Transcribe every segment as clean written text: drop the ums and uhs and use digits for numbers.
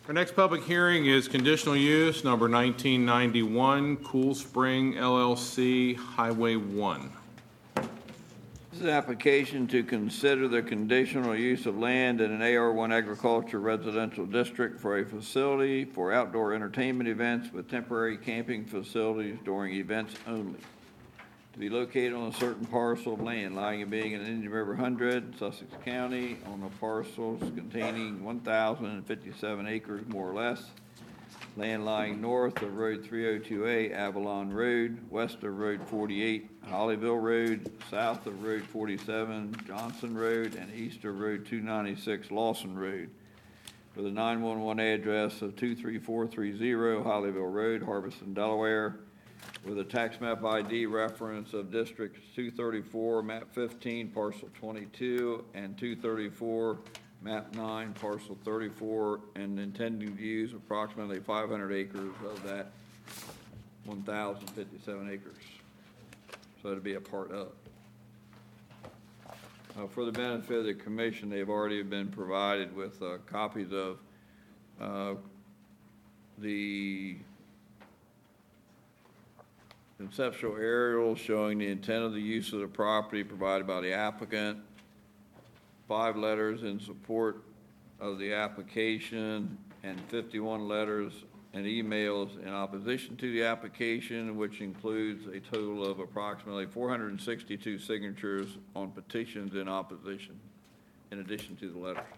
Our next public hearing is conditional use number 1991, Cool Spring LLC, Highway 1. This is an application to consider the conditional use of land in an AR1 agriculture residential district for a facility for outdoor entertainment events with temporary camping facilities during events only. To be located on a certain parcel of land lying and being in Indian River 100, Sussex County, on the parcels containing 1,057 acres more or less. Land lying north of Road 302A, Avalon Road, west of Road 48, Hollyville Road, south of Road 47, Johnson Road, and east of Road 296, Lawson Road, with a 911 address of 23430 Hollyville Road, Harbison, Delaware, with a tax map ID reference of District 234, Map 15, Parcel 22, and 234, Map 9, Parcel 34, and intending to use approximately 500 acres of that 1,057 acres. So it'll be a part of. For the benefit of the commission, they've already been provided with copies of the conceptual aerial showing the intent of the use of the property provided by the applicant, 5 letters in support of the application, and 51 letters and emails in opposition to the application, which includes a total of approximately 462 signatures on petitions in opposition, in addition to the letters.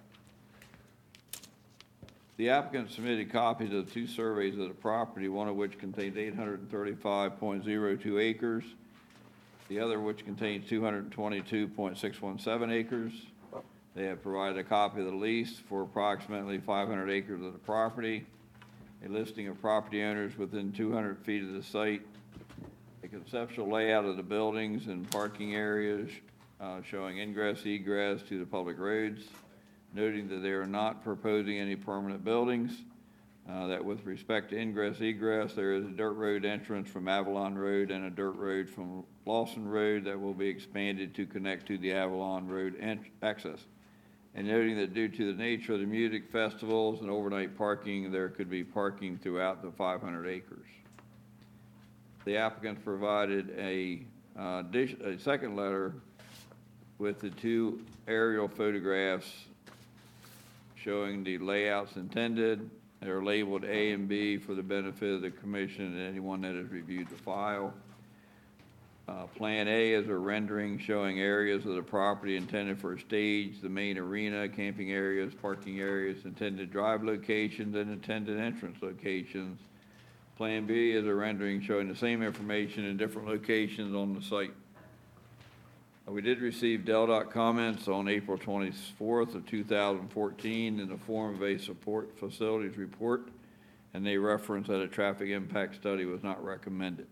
The applicant submitted copies of 2 surveys of the property, one of which contains 835.02 acres, the other which contains 222.617 acres. They have provided a copy of the lease for approximately 500 acres of the property, a listing of property owners within 200 feet of the site, a conceptual layout of the buildings and parking areas showing ingress, egress to the public roads, noting that they are not proposing any permanent buildings, that with respect to ingress, egress, there is a dirt road entrance from Avalon Road and a dirt road from Lawson Road that will be expanded to connect to the Avalon Road access. And noting that due to the nature of the music festivals and overnight parking, there could be parking throughout the 500 acres. The applicant provided a second letter with the 2 aerial photographs showing the layouts intended. They're labeled A and B for the benefit of the commission and anyone that has reviewed the file. Plan A is a rendering showing areas of the property intended for a stage, the main arena, camping areas, parking areas, intended drive locations, and intended entrance locations. Plan B is a rendering showing the same information in different locations on the site. We did receive DelDOT comments on April 24th of 2014 in the form of a support facilities report, and they referenced that a traffic impact study was not recommended.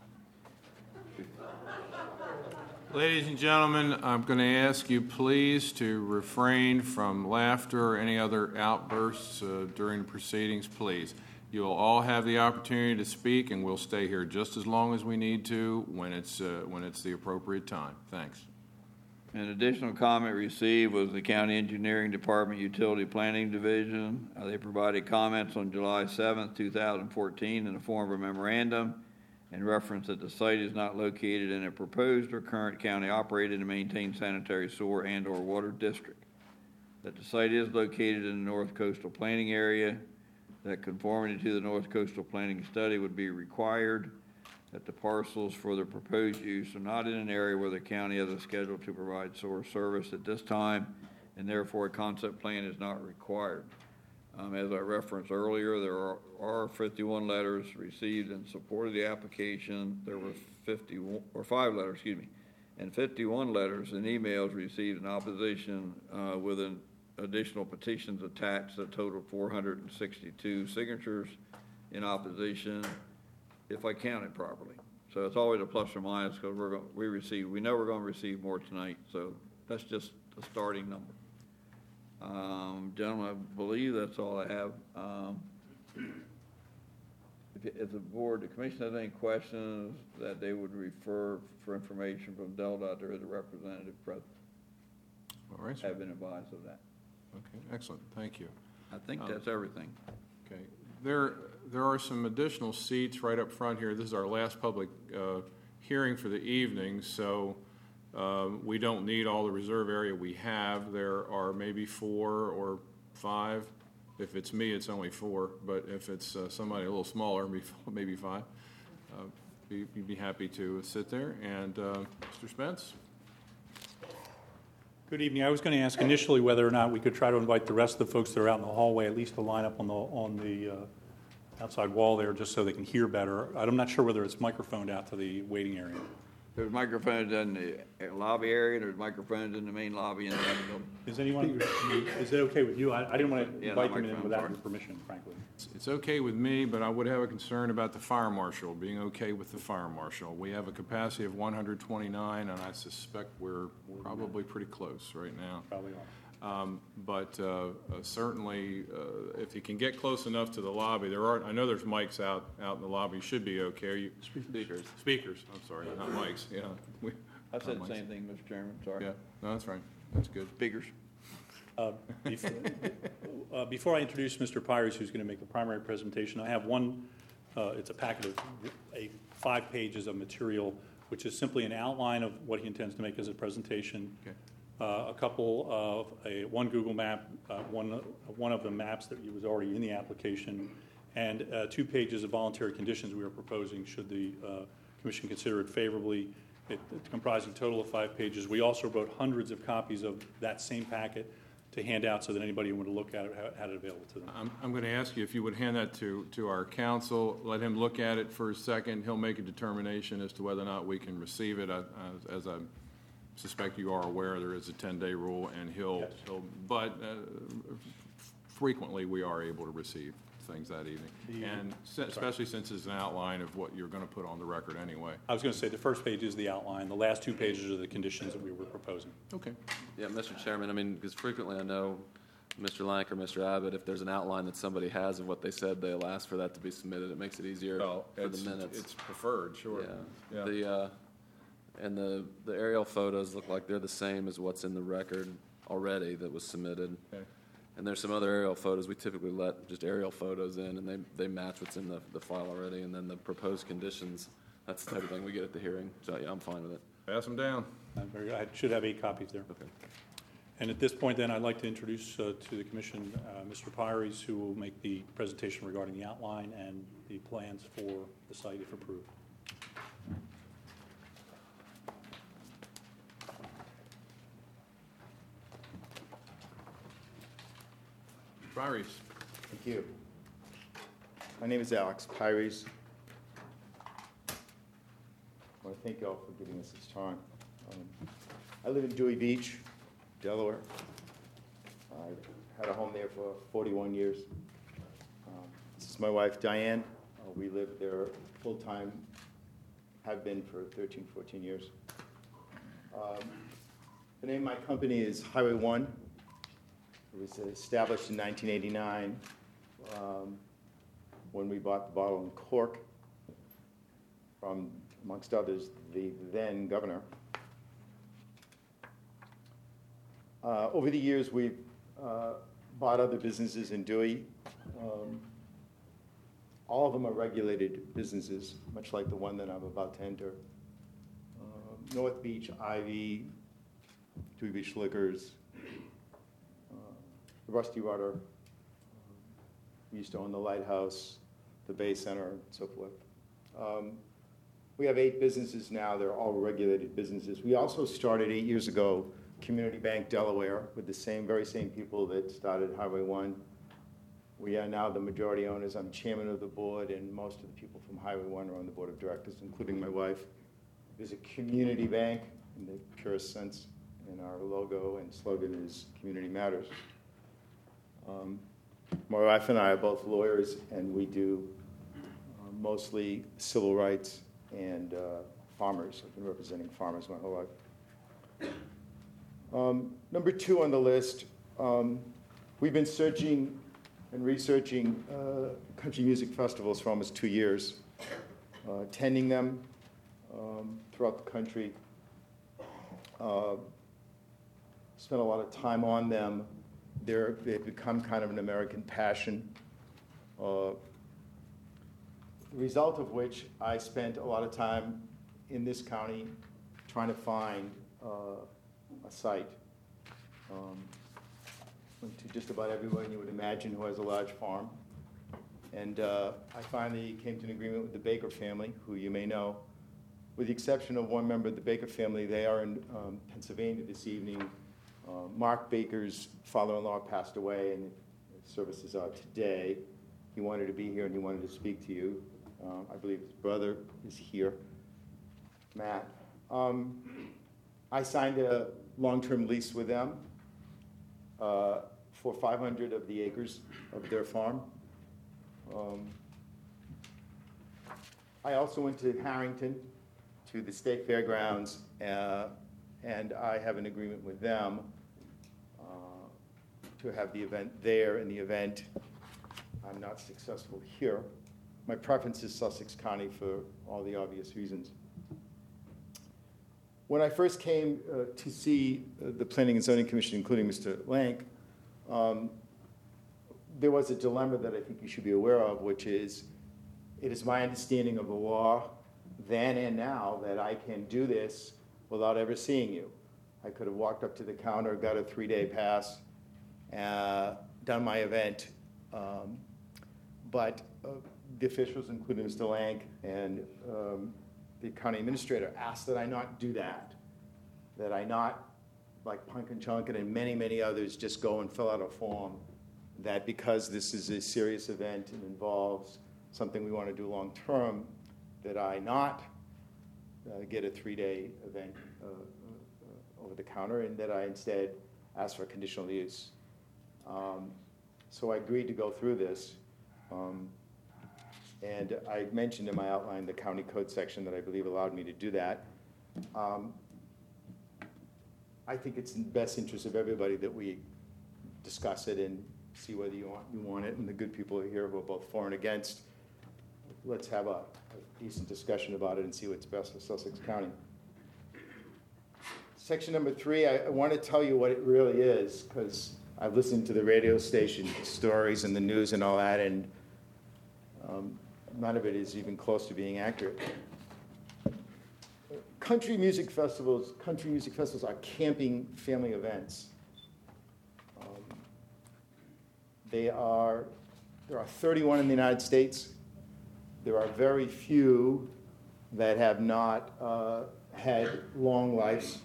Ladies and gentlemen, I'm going to ask you please to refrain from laughter or any other outbursts during the proceedings, please. You will all have the opportunity to speak, and we'll stay here just as long as we need to when it's the appropriate time. Thanks. An additional comment received was the County Engineering Department Utility Planning Division. They provided comments on July 7th, 2014 in the form of a memorandum and reference that the site is not located in a proposed or current county-operated and maintained sanitary sewer and or water district, that the site is located in the North Coastal Planning Area, that conformity to the North Coastal Planning Study would be required, that the parcels for the proposed use are not in an area where the county has a schedule to provide sewer service at this time, and therefore a concept plan is not required. As I referenced earlier, there are 51 letters received in support of the application. There were 5 letters, and 51 letters and emails received in opposition with an additional petitions attached that total 462 signatures in opposition, if I counted properly. So it's always a plus or minus because we know we're going to receive more tonight. So that's just a starting number. Gentlemen, I believe that's all I have. If the board, the commission has any questions that they would refer for information from DelDOT, there is a representative present. All right, sir. Have been advised of that. Okay, excellent. Thank you. I think that's everything. Okay. There are some additional seats right up front here. This is our last public hearing for the evening, so we don't need all the reserve area we have. There are maybe 4 or 5. If it's me, it's only 4, but if it's somebody a little smaller, maybe 5. You'd be happy to sit there. And Mr. Spence? Good evening. I was going to ask initially whether or not we could try to invite the rest of the folks that are out in the hallway at least to line up on the outside wall there, just so they can hear better. I'm not sure whether it's microphoned out to the waiting area. There's microphones in the lobby area, there's microphones in the main lobby in the back of the building. Is anyone? Is it okay with you? I didn't want to Yeah, invite no them in microphone, without sorry. your permission, frankly. It's okay with me, but I would have a concern about the fire marshal, being okay with the fire marshal. We have a capacity of 129, and I suspect we're probably pretty close right now. Probably are. But certainly, if you can get close enough to the lobby, I know there's mics out in the lobby. Should be okay. Speakers. I'm sorry, not mics. Yeah. I said Not the mics. same thing, Mr. Chairman, sorry. Yeah. No, that's right. That's good. Speakers. Before I introduce Mr. Pires, who's going to make the primary presentation, I have one, it's a packet of 5 pages of material, which is simply an outline of what he intends to make as a presentation. Okay. A couple of, one Google map, one of the maps that was already in the application, and 2 pages of voluntary conditions we are proposing should the Commission consider it favorably. It's comprising a total of 5 pages. We also wrote hundreds of copies of that same packet to hand out so that anybody who wanted to look at it had it available to them. I'm going to ask you if you would hand that to our counsel, let him look at it for a second. He'll make a determination as to whether or not we can receive it. As I suspect you are aware, there is a 10-day rule, and but frequently we are able to receive things that evening, and especially since it's an outline of what you're going to put on the record anyway. I was going to say the first page is the outline. The last 2 pages are the conditions that we were proposing. Okay. Yeah, Mr. Chairman, I mean, because frequently I know Mr. Lank or Mr. Abbott, if there's an outline that somebody has of what they said, they'll ask for that to be submitted. It makes it easier for the minutes. It's preferred, sure. Yeah. And the aerial photos look like they're the same as what's in the record already that was submitted. Okay. And there's some other aerial photos. We typically let just aerial photos in, and they match what's in the file already. And then the proposed conditions, that's the type of thing we get at the hearing. So, yeah, I'm fine with it. Pass them down. I should have 8 copies there. Okay. And at this point, then, I'd like to introduce to the Commission Mr. Pires, who will make the presentation regarding the outline and the plans for the site if approved. Pires. Thank you. My name is Alex Pires. I want to thank you all for giving us this time. I live in Dewey Beach, Delaware. I've had a home there for 41 years. This is my wife, Diane. We live there full-time, have been for 13, 14 years. The name of my company is Highway 1. It was established in 1989 when we bought the bottle and cork from, amongst others, the then governor. Over the years, we've bought other businesses in Dewey. All of them are regulated businesses, much like the one that I'm about to enter. North Beach, Ivy, Dewey Beach Liquors, the Rusty Rudder. We used to own the Lighthouse, the Bay Center, and so forth. We have 8 businesses now. They're all regulated businesses. We also started 8 years ago Community Bank Delaware with the very same people that started Highway 1. We are now the majority owners. I'm chairman of the board, and most of the people from Highway 1 are on the board of directors, including my wife. It is a community bank in the purest sense, and our logo and slogan is Community Matters. My wife and I are both lawyers, and we do mostly civil rights and farmers. I've been representing farmers my whole life. Number 2 on the list, we've been searching and researching country music festivals for almost 2 years, attending them throughout the country. Spent a lot of time on them. They've become kind of an American passion. The result of which I spent a lot of time in this county trying to find a site. Went to just about everyone you would imagine who has a large farm. And I finally came to an agreement with the Baker family, who you may know. With the exception of one member of the Baker family, they are in Pennsylvania this evening. Mark Baker's father-in-law passed away, and the services are today. He wanted to be here, and he wanted to speak to you. I believe his brother is here, Matt. I signed a long-term lease with them for 500 of the acres of their farm. I also went to Harrington, to the state fairgrounds, and I have an agreement with them to have the event there. In the event I'm not successful here, my preference is Sussex County for all the obvious reasons. When I first came to see the Planning and Zoning Commission, including Mr. Lank, there was a dilemma that I think you should be aware of, which is, it is my understanding of the law then and now that I can do this without ever seeing you. I could have walked up to the counter, got a 3-day pass, done my event, but the officials, including Mr. Lank and the county administrator, asked that I not do that I not, like Punkin Chunkin and many, many others, just go and fill out a form, that because this is a serious event and involves something we want to do long term, that I not get a 3-day event over the counter, and that I instead ask for conditional use. So I agreed to go through this. And I mentioned in my outline the county code section that I believe allowed me to do that. I think it's in the best interest of everybody that we discuss it and see whether you want it, and the good people are here who are both for and against. Let's have a decent discussion about it and see what's best for Sussex County. Section number 3, I want to tell you what it really is, because I've listened to the radio station stories and the news and all that, and none of it is even close to being accurate. Country music festivals are camping family events. There are 31 in the United States. There are very few that have not had long lives.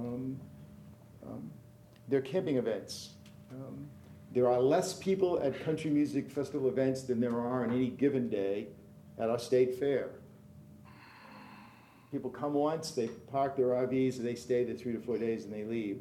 They're camping events. There are less people at country music festival events than there are on any given day at our state fair. People come once, they park their RVs, and they stay there 3 to 4 days, and they leave.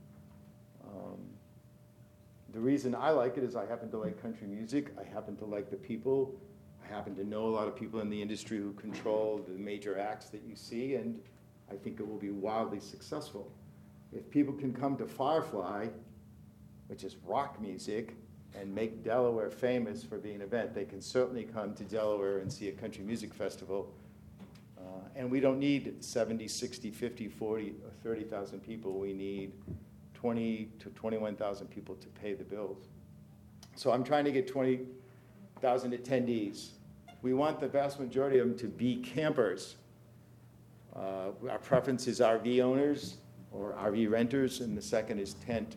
The reason I like it is I happen to like country music. I happen to like the people. I happen to know a lot of people in the industry who control the major acts that you see, and I think it will be wildly successful. If people can come to Firefly, which is rock music, and make Delaware famous for being an event, they can certainly come to Delaware and see a country music festival. And we don't need 70, 60, 50, 40, or 30,000 people. We need 20 to 21,000 people to pay the bills. So I'm trying to get 20,000 attendees. We want the vast majority of them to be campers. Our preference is RV owners or RV renters, and the second is tent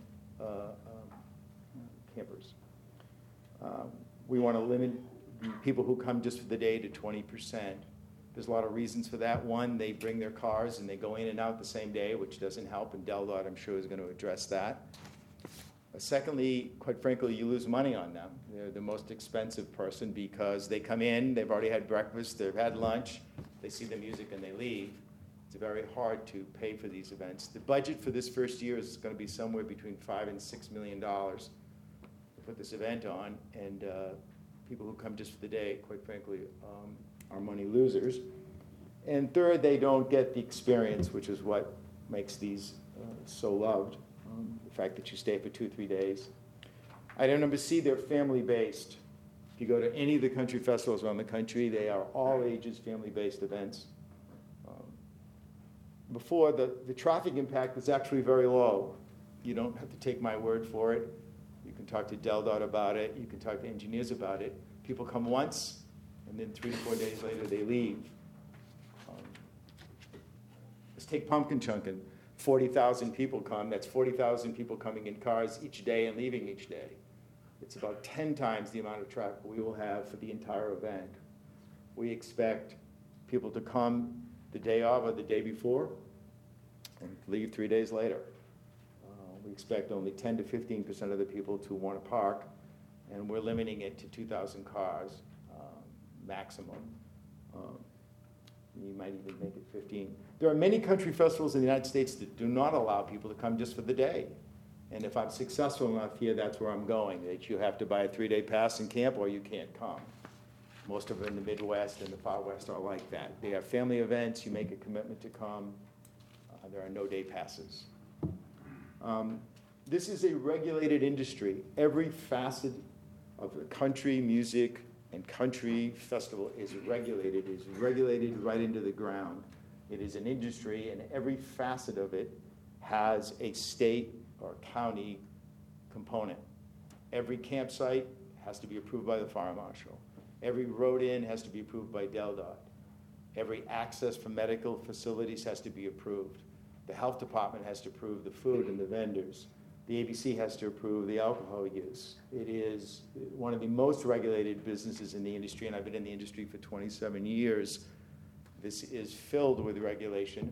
campers. We want to limit people who come just for the day to 20%. There's a lot of reasons for that. One, they bring their cars and they go in and out the same day, which doesn't help, and DelDOT, I'm sure, is going to address that. Secondly, quite frankly, you lose money on them. They're the most expensive person because they come in, they've already had breakfast, they've had lunch, they see the music, and they leave. It's very hard to pay for these events. The budget for this first year is going to be somewhere between $5 and $6 million to put this event on, and people who come just for the day, quite frankly, are money losers. And third, they don't get the experience, which is what makes these so loved. The fact that you stay for 2-3 days. Item number C, they're family-based. If you go to any of the country festivals around the country, they are all ages family-based events. Before, the traffic impact is actually very low. You don't have to take my word for it. You can talk to DelDOT about it. You can talk to engineers about it. People come once, and then 3 to 4 days later they leave. Let's take pumpkin chunkin'. 40,000 people come. That's 40,000 people coming in cars each day and leaving each day. It's about 10 times the amount of traffic we will have for the entire event. We expect people to come the day of or the day before and leave 3 days later. We expect only 10 to 15% of the people to want to park, and we're limiting it to 2,000 cars maximum. You might even make it 15. There are many country festivals in the United States that do not allow people to come just for the day. And if I'm successful enough here, that's where I'm going, that you have to buy a 3-day pass and camp or you can't come. Most of them in the Midwest and the Far West are like that. They have family events, you make a commitment to come. There are no day passes. This is a regulated industry. Every facet of the country music and country festival is regulated. It is regulated right into the ground. It is an industry, and every facet of it has a state or county component. Every campsite has to be approved by the fire marshal. Every road in has to be approved by DelDOT. Every access for medical facilities has to be approved. The health department has to approve the food and the vendors. The ABC has to approve the alcohol use. It is one of the most regulated businesses in the industry, and I've been in the industry for 27 years. This is filled with regulation,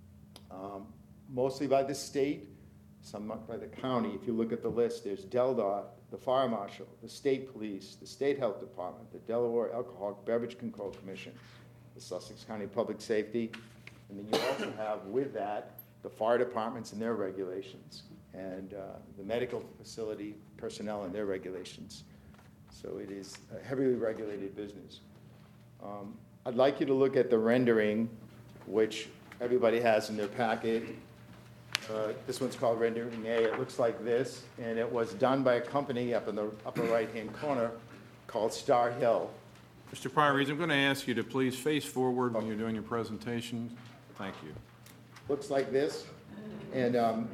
mostly by the state, somewhat by the county. If you look at the list, there's DelDOT, the fire marshal, the state police, the state health department, the Delaware Alcoholic Beverage Control Commission, the Sussex County Public Safety, and then you also have with that the fire departments and their regulations, and the medical facility personnel and their regulations. So it is a heavily regulated business. I'd like you to look at the rendering, which everybody has in their packet. This one's called Rendering A. It looks like this, and it was done by a company up in the upper right-hand corner called Star Hill. Mr. Pyries, I'm going to ask you to please face forward when you're doing your presentation. Thank you. Looks like this, and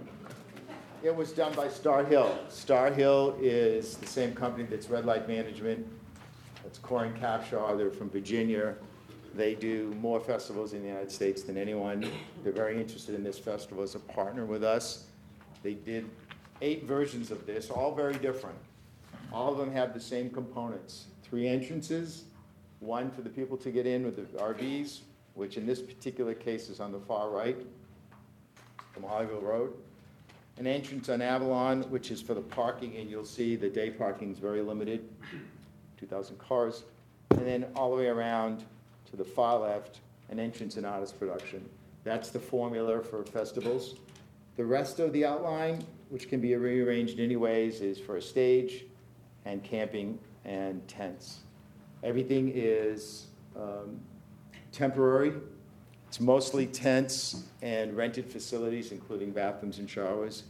it was done by Star Hill. Star Hill is the same company that's Red Light Management. That's Corin Capshaw. They're from Virginia. They do more festivals in the United States than anyone. They're very interested in this festival as a partner with us. They did 8 versions of this, all very different. All of them have the same components. 3 entrances, one for the people to get in with the RVs, which in this particular case is on the far right from Hollyville Road. An entrance on Avalon, which is for the parking, and you'll see the day parking is very limited, 2,000 cars. And then all the way around to the far left, an entrance in artist production. That's the formula for festivals. The rest of the outline, which can be rearranged any ways, is for a stage and camping and tents. Everything is temporary. It's mostly tents and rented facilities, including bathrooms and showers.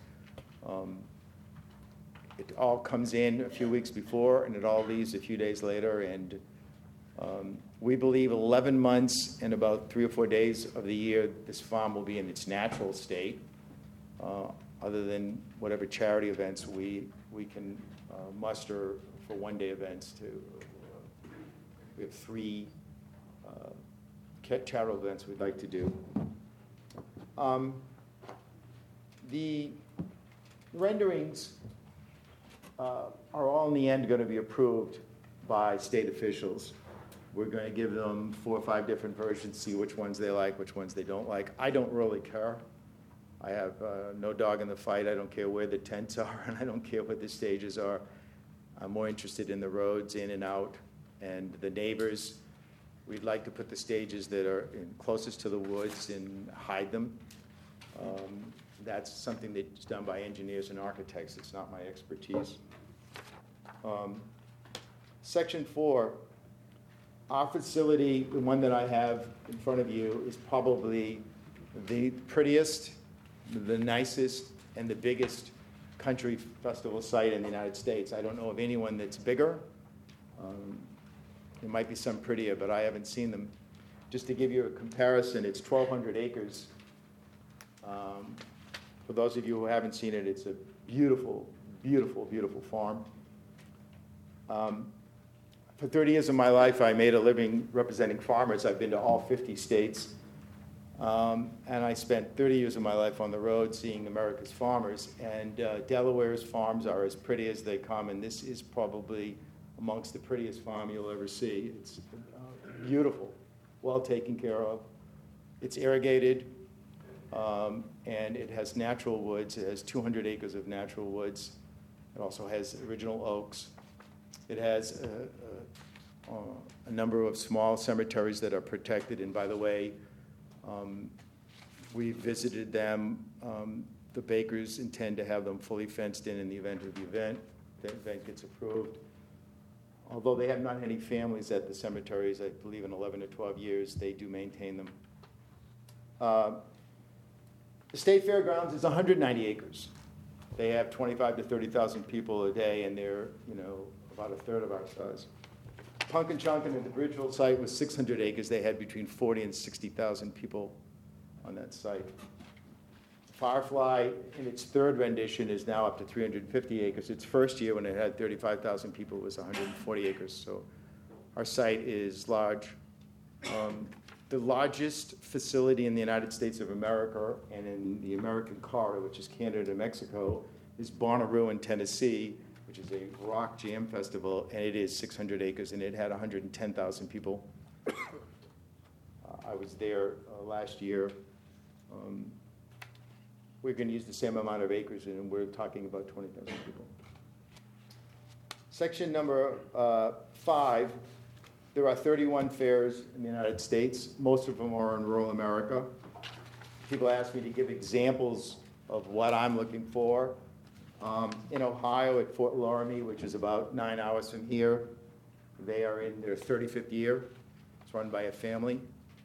It all comes in a few weeks before, and it all leaves a few days later. And we believe 11 months and about 3 or 4 days of the year, this farm will be in its natural state, other than whatever charity events we can muster for one-day events. We have 3 charitable events we'd like to do. The renderings are all in the end going to be approved by state officials. We're going to give them 4 or 5 different versions, see which ones they like, which ones they don't like. I don't really care. I have no dog in the fight. I don't care where the tents are, and I don't care what the stages are. I'm more interested in the roads in and out and the neighbors. We'd like to put the stages that are closest to the woods and hide them. That's something that's done by engineers and architects. It's not my expertise. Section 4, our facility, the one that I have in front of you, is probably the prettiest, the nicest, and the biggest country festival site in the United States. I don't know of anyone that's bigger. There might be some prettier, but I haven't seen them. Just to give you a comparison, it's 1,200 acres. For those of you who haven't seen it, it's a beautiful, beautiful, beautiful farm. For 30 years of my life, I made a living representing farmers. I've been to all 50 states. And I spent 30 years of my life on the road seeing America's farmers. And Delaware's farms are as pretty as they come, and this is probably amongst the prettiest farm you'll ever see. It's beautiful, well taken care of. It's irrigated, and it has natural woods. It has 200 acres of natural woods. It also has original oaks. It has a number of small cemeteries that are protected, and by the way, we visited them. The Bakers intend to have them fully fenced in the event of the event. The event gets approved. Although they have not any families at the cemeteries, I believe in 11 or 12 years, they do maintain them. The State Fairgrounds is 190 acres. They have 25 to 30,000 people a day, and they're, about a third of our size. Punkenchunkin at the Bridgeville site was 600 acres. They had between 40 and 60,000 people on that site. Firefly, in its third rendition, is now up to 350 acres. Its first year, when it had 35,000 people, was 140 acres. So our site is large. The largest facility in the United States of America and in the American corridor, which is Canada and Mexico, is Bonnaroo in Tennessee, which is a rock jam festival, and it is 600 acres, and it had 110,000 people. I was there last year. We're going to use the same amount of acres, and we're talking about 20,000 people. Section number 5, there are 31 fairs in the United States. Most of them are in rural America. People ask me to give examples of what I'm looking for. In Ohio at Fort Loramie, which is about 9 hours from here, they are in their 35th year. It's run by a family.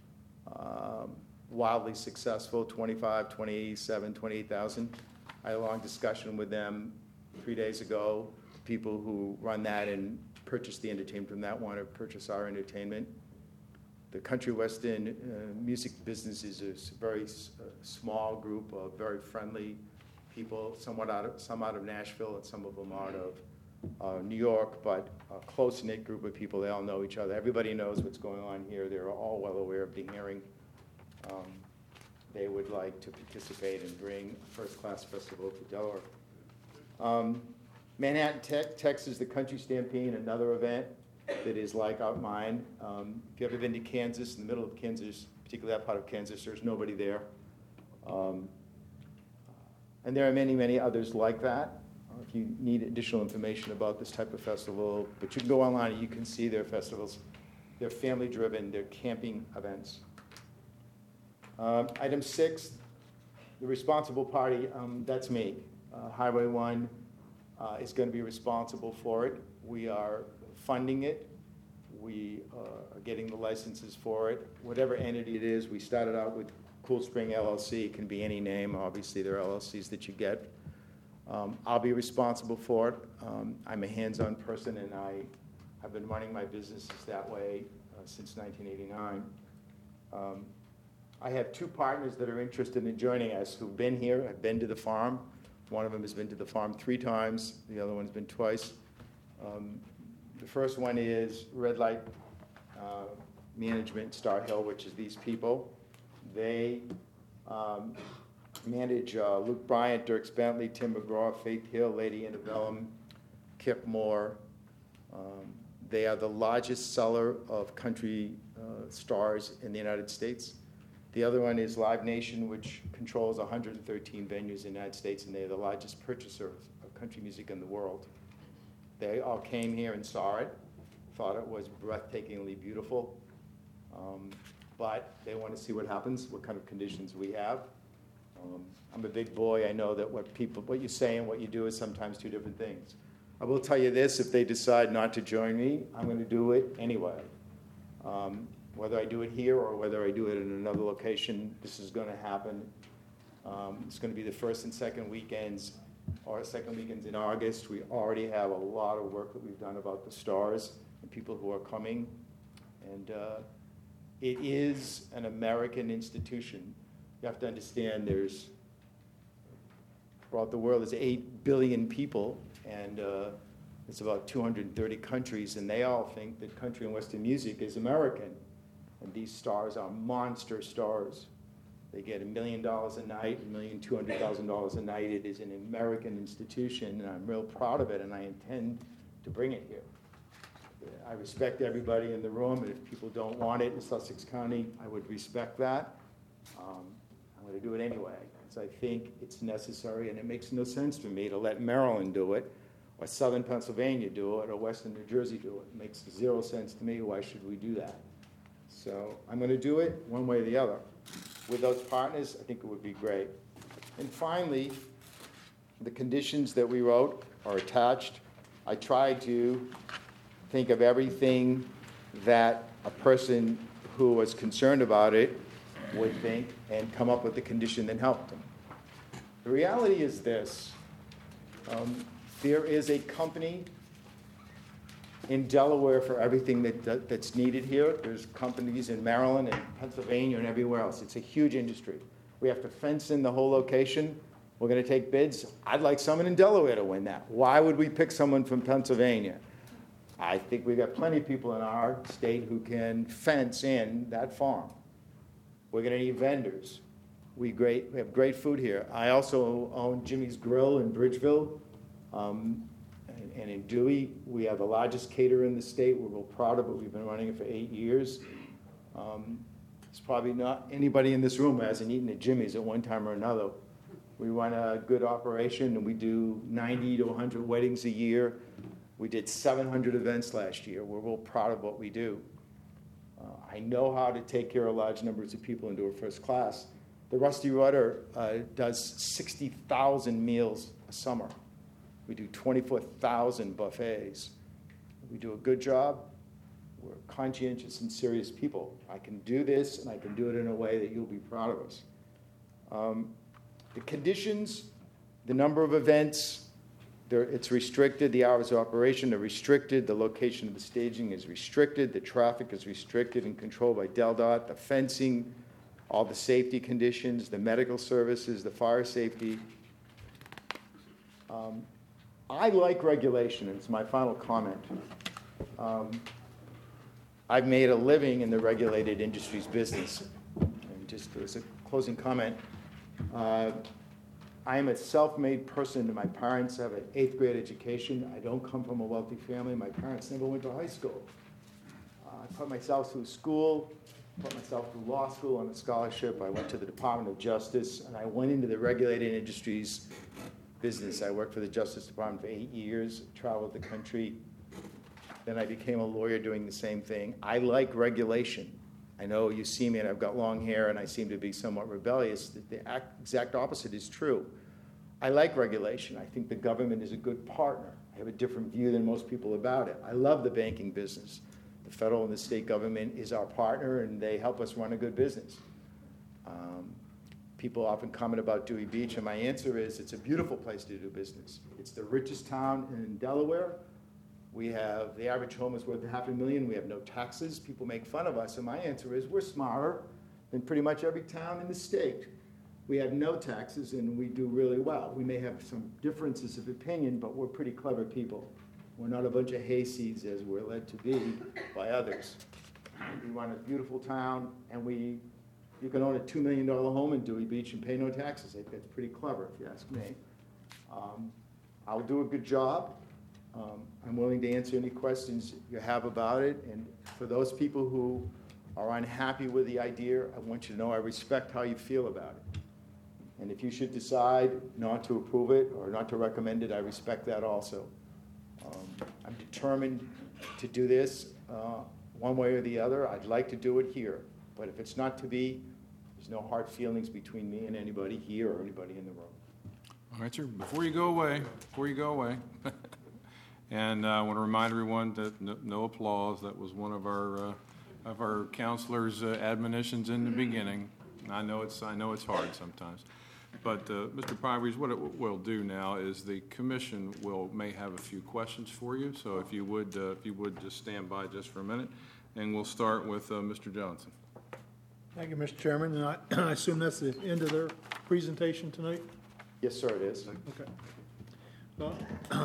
Wildly successful, 25, 27, 28,000. I had a long discussion with them 3 days ago. People who run that and purchase the entertainment from that want to purchase our entertainment. The country western music business is a very small group of very friendly people, some out of Nashville and some of them out of New York, but a close-knit group of people. They all know each other. Everybody knows what's going on here. They're all well aware of the hearing. They would like to participate and bring a first-class festival to Delaware. Manhattan Texas, the Country Stampede, another event that is like out mine. If you've ever been to Kansas, in the middle of Kansas, particularly that part of Kansas, there's nobody there. And there are many, many others like that. If you need additional information about this type of festival, but you can go online and you can see their festivals. They're family-driven. They're camping events. Item 6, the responsible party, that's me. Highway 1 is going to be responsible for it. We are funding it. We are getting the licenses for it. Whatever entity it is, we started out with Cool Spring LLC. It can be any name. Obviously, there are LLCs that you get. I'll be responsible for it. I'm a hands-on person, and I have been running my businesses that way since 1989. I have 2 partners that are interested in joining us who've been here, have been to the farm. One of them has been to the farm 3 times. The other one's been twice. The first one is Red Light Management, Star Hill, which is these people. They manage Luke Bryant, Dirk Bentley, Tim McGraw, Faith Hill, Lady Antebellum, Kip Moore. They are the largest seller of country stars in the United States. The other one is Live Nation, which controls 113 venues in the United States, and they're the largest purchaser of country music in the world. They all came here and saw it, thought it was breathtakingly beautiful, but they want to see what happens, what kind of conditions we have. I'm a big boy. I know that what you say and what you do is sometimes 2 different things. I will tell you this, if they decide not to join me, I'm going to do it anyway. Whether I do it here or whether I do it in another location, this is going to happen. It's going to be the first and second weekends, or second weekends in August. We already have a lot of work that we've done about the stars and people who are coming. And it is an American institution. You have to understand throughout the world, there's 8 billion people, and it's about 230 countries, and they all think that country and Western music is American. And these stars are monster stars. They get $1 million a night, $1,200,000 a night. It is an American institution, and I'm real proud of it, and I intend to bring it here. I respect everybody in the room, and if people don't want it in Sussex County, I would respect that. I'm going to do it anyway, because I think it's necessary, and it makes no sense for me to let Maryland do it, or Southern Pennsylvania do it, or Western New Jersey do it. It makes zero sense to me. Why should we do that? So I'm going to do it one way or the other. With those partners, I think it would be great. And finally, the conditions that we wrote are attached. I tried to think of everything that a person who was concerned about it would think and come up with the condition that helped them. The reality is this. There is a company in Delaware for everything that's needed here. There's companies in Maryland and Pennsylvania and everywhere else. It's a huge industry. We have to fence in the whole location. We're going to take bids. I'd like someone in Delaware to win that. Why would we pick someone from Pennsylvania? I think we've got plenty of people in our state who can fence in that farm. We're going to need vendors. We have great food here. I also own Jimmy's Grill in Bridgeville. And in Dewey, we have the largest caterer in the state. We're real proud of it. We've been running it for 8 years. There's probably not anybody in this room who hasn't eaten at Jimmy's at one time or another. We run a good operation, and we do 90 to 100 weddings a year. We did 700 events last year. We're real proud of what we do. I know how to take care of large numbers of people and do it first class. The Rusty Rudder does 60,000 meals a summer. We do 24,000 buffets. We do a good job. We're conscientious and serious people. I can do this, and I can do it in a way that you'll be proud of us. The conditions, the number of events, it's restricted. The hours of operation are restricted. The location of the staging is restricted. The traffic is restricted and controlled by DelDOT. The fencing, all the safety conditions, the medical services, the fire safety. I like regulation, and it's my final comment. I've made a living in the regulated industries business. And just as a closing comment, I am a self-made person. My parents have an 8th grade education. I don't come from a wealthy family. My parents never went to high school. I put myself through school, put myself through law school on a scholarship. I went to the Department of Justice, and I went into the regulated industries business. I worked for the Justice Department for 8 years, traveled the country. Then I became a lawyer doing the same thing. I like regulation. I know you see me and I've got long hair and I seem to be somewhat rebellious. The exact opposite is true. I like regulation. I think the government is a good partner. I have a different view than most people about it. I love the banking business. The federal and the state government is our partner, and they help us run a good business. People often comment about Dewey Beach, and my answer is it's a beautiful place to do business. It's the richest town in Delaware. We have, the average home is worth $500,000. We have no taxes. People make fun of us, and my answer is we're smarter than pretty much every town in the state. We have no taxes, and we do really well. We may have some differences of opinion, but we're pretty clever people. We're not a bunch of hayseeds as we're led to be by others. We run a beautiful town, and you can own a $2 million home in Dewey Beach and pay no taxes. I think that's pretty clever, if you ask me. I'll do a good job. I'm willing to answer any questions you have about it. And for those people who are unhappy with the idea, I want you to know I respect how you feel about it. And if you should decide not to approve it or not to recommend it, I respect that also. I'm determined to do this one way or the other. I'd like to do it here. But if it's not to be, there's no hard feelings between me and anybody here or anybody in the room. All right, sir. Before you go away, and I want to remind everyone that no applause. That was one of our counselors' admonitions in the beginning. I know it's hard sometimes. But Mr. Pivers, what we'll do now is the commission may have a few questions for you. So if you would just stand by just for a minute, and we'll start with Mr. Johnson. Thank you, Mr. Chairman. And I assume that's the end of their presentation tonight? Yes, sir, it is. Okay. Well,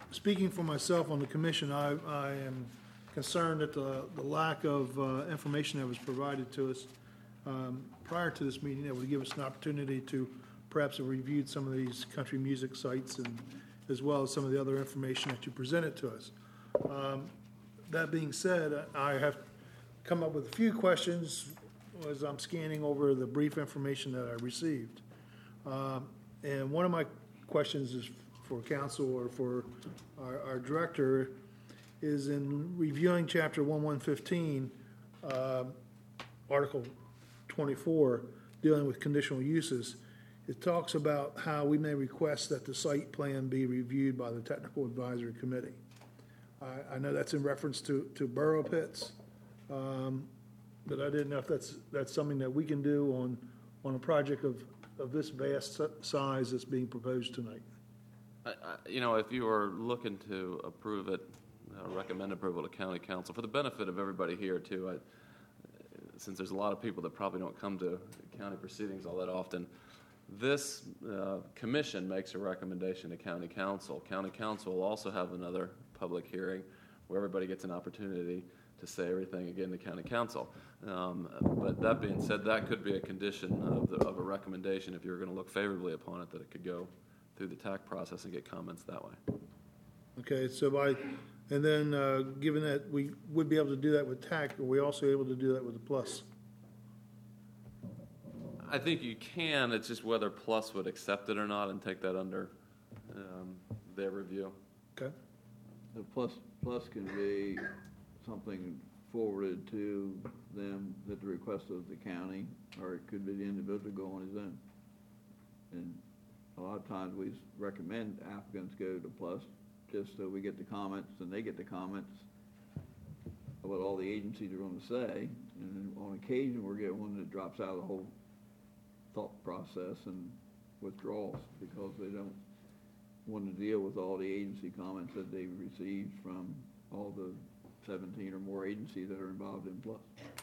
speaking for myself on the commission, I am concerned at the lack of information that was provided to us prior to this meeting that would give us an opportunity to perhaps have reviewed some of these country music sites and as well as some of the other information that you presented to us. That being said, I have come up with a few questions as I'm scanning over the brief information that I received. And one of my questions is for council or for our director is in reviewing chapter 1115, article 24, dealing with conditional uses. It talks about how we may request that the site plan be reviewed by the technical advisory committee. I know that's in reference to borough pits, but I didn't know if that's something that we can do on a project of this vast size that's being proposed tonight. If you are looking to approve it, recommend approval to county council, for the benefit of everybody here too, since there's a lot of people that probably don't come to county proceedings all that often, this commission makes a recommendation to county council. County council will also have another public hearing where everybody gets an opportunity to say everything again to county council. But that being said, that could be a condition of a recommendation if you're going to look favorably upon it, that it could go through the TAC process and get comments that way. Okay, and then given that we would be able to do that with TAC, are we also able to do that with the Plus? I think you can. It's just whether Plus would accept it or not and take that under their review. Okay. The plus can be something forwarded to them at the request of the county, or it could be the individual go on his own. And a lot of times we recommend applicants go to Plus just so we get the comments and they get the comments of what all the agencies are going to say. And then on occasion we'll get one that drops out of the whole thought process and withdraws because they don't want to deal with all the agency comments that they've received from all the 17 or more agencies that are involved in Plus.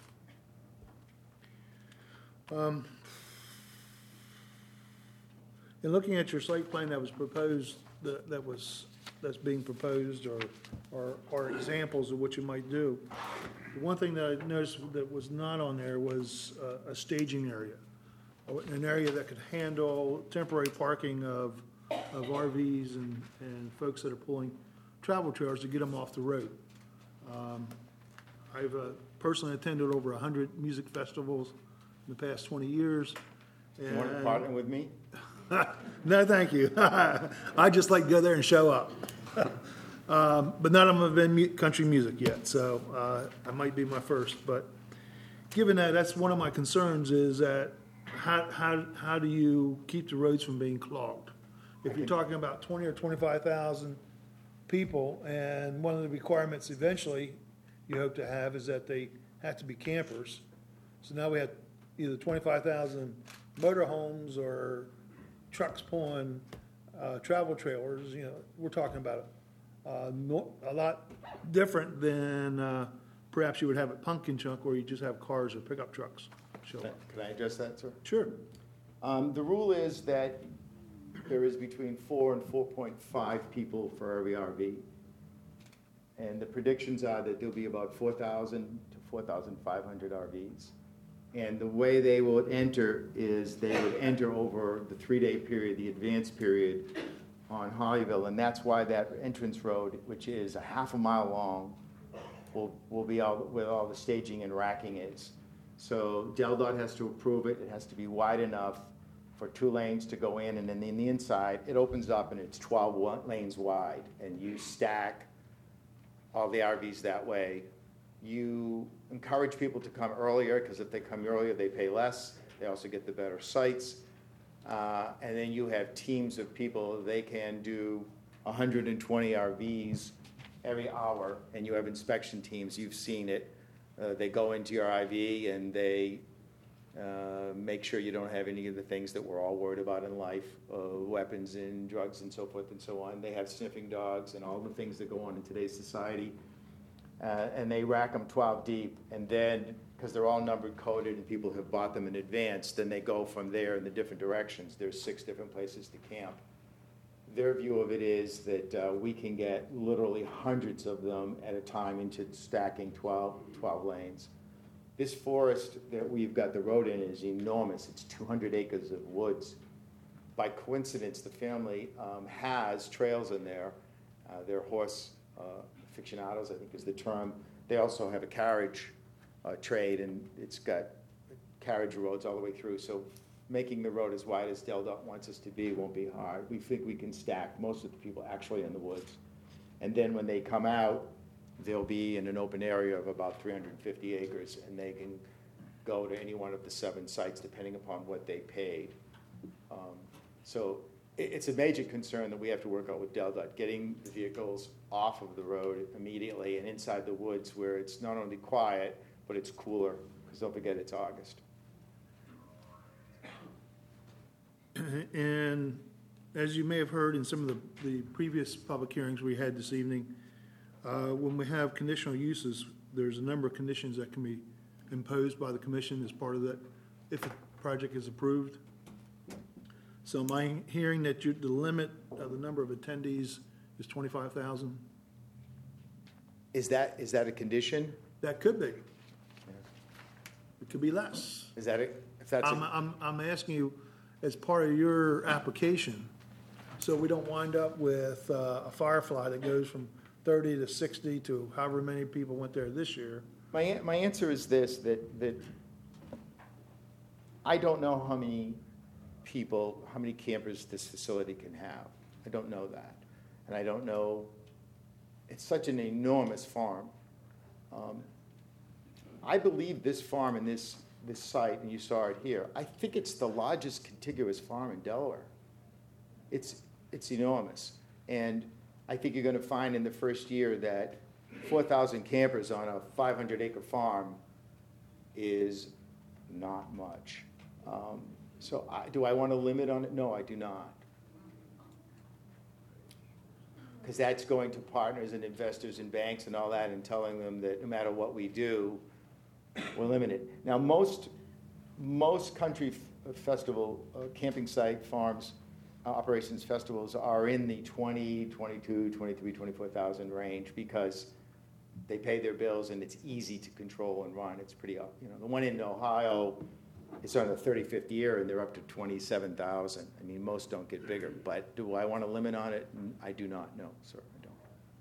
In looking at your site plan that was proposed, that's being proposed, or examples of what you might do, the one thing that I noticed that was not on there was a staging area, an area that could handle temporary parking of RVs and folks that are pulling travel trailers to get them off the road. I've personally attended over 100 music festivals in the past 20 years. You want to partner with me? No, thank you. I just like to go there and show up. But none of them have been country music yet, so I might be my first. But given that, that's one of my concerns is that how do you keep the roads from being clogged? If you're talking about 20 or 25,000 people, and one of the requirements eventually you hope to have is that they have to be campers. So now we have either 25,000 motorhomes or trucks pulling travel trailers. We're talking about a lot different than perhaps you would have at Pumpkin Chunk, where you just have cars or pickup trucks show up. Can I address that, sir? Sure. The rule is that there is between 4 and 4.5 people for every RV. And the predictions are that there'll be about 4,000 to 4,500 RVs. And the way they will enter is they would enter over the 3-day period, the advanced period on Hollyville. And that's why that entrance road, which is a half a mile long, will be out where all the staging and racking is. So DelDOT has to approve it. It has to be wide enough for 2 lanes to go in, and then in the inside, it opens up and it's 12 lanes wide, and you stack all the RVs that way. You encourage people to come earlier, because if they come earlier, they pay less. They also get the better sites. And then you have teams of people. They can do 120 RVs every hour, and you have inspection teams. You've seen it. They go into your RV and they make sure you don't have any of the things that we're all worried about in life, weapons and drugs and so forth and so on. They have sniffing dogs and all the things that go on in today's society. And they rack them 12 deep, and then, because they're all numbered coded and people have bought them in advance, then they go from there in the different directions. There's 6 different places to camp. their view of it is that we can get literally hundreds of them at a time into stacking 12 lanes. This forest that we've got the road in is enormous. It's 200 acres of woods. By coincidence, the family has trails in there. They're horse aficionados, I think is the term. They also have a carriage trade, and it's got carriage roads all the way through. So making the road as wide as DelDOT wants us to be won't be hard. We think we can stack most of the people actually in the woods. And then when they come out, they'll be in an open area of about 350 acres, and they can go to any one of the 7 sites depending upon what they paid. So it's a major concern that we have to work out with DelDOT, getting the vehicles off of the road immediately and inside the woods where it's not only quiet, but it's cooler, because don't forget it's August. And as you may have heard in some of the previous public hearings we had this evening, when we have conditional uses, there's a number of conditions that can be imposed by the commission as part of that, if a project is approved. So am I hearing that the limit of the number of attendees is 25,000? Is that a condition? That could be. It could be less. Is that it? If that's I'm asking you, as part of your application, so we don't wind up with a Firefly that goes from 30 to 60 to however many people went there this year. my answer is this: that I don't know how many campers this facility can have. I don't know that, and I don't know. It's such an enormous farm. I believe this farm and this site, and you saw it here, I think it's the largest contiguous farm in Delaware. It's enormous. And I think you're going to find in the first year that 4,000 campers on a 500-acre farm is not much. So do I want to limit on it? No, I do not. Because that's going to partners and investors and banks and all that and telling them that no matter what we do, we're limited. Now, most country festival camping site farms, operations festivals are in the 20, 22, 23, 24,000 range because they pay their bills and it's easy to control and run. It's pretty, the one in Ohio is on the 35th year and they're up to 27,000. I mean, most don't get bigger, but do I want to limit on it? I do not know, sir. I don't.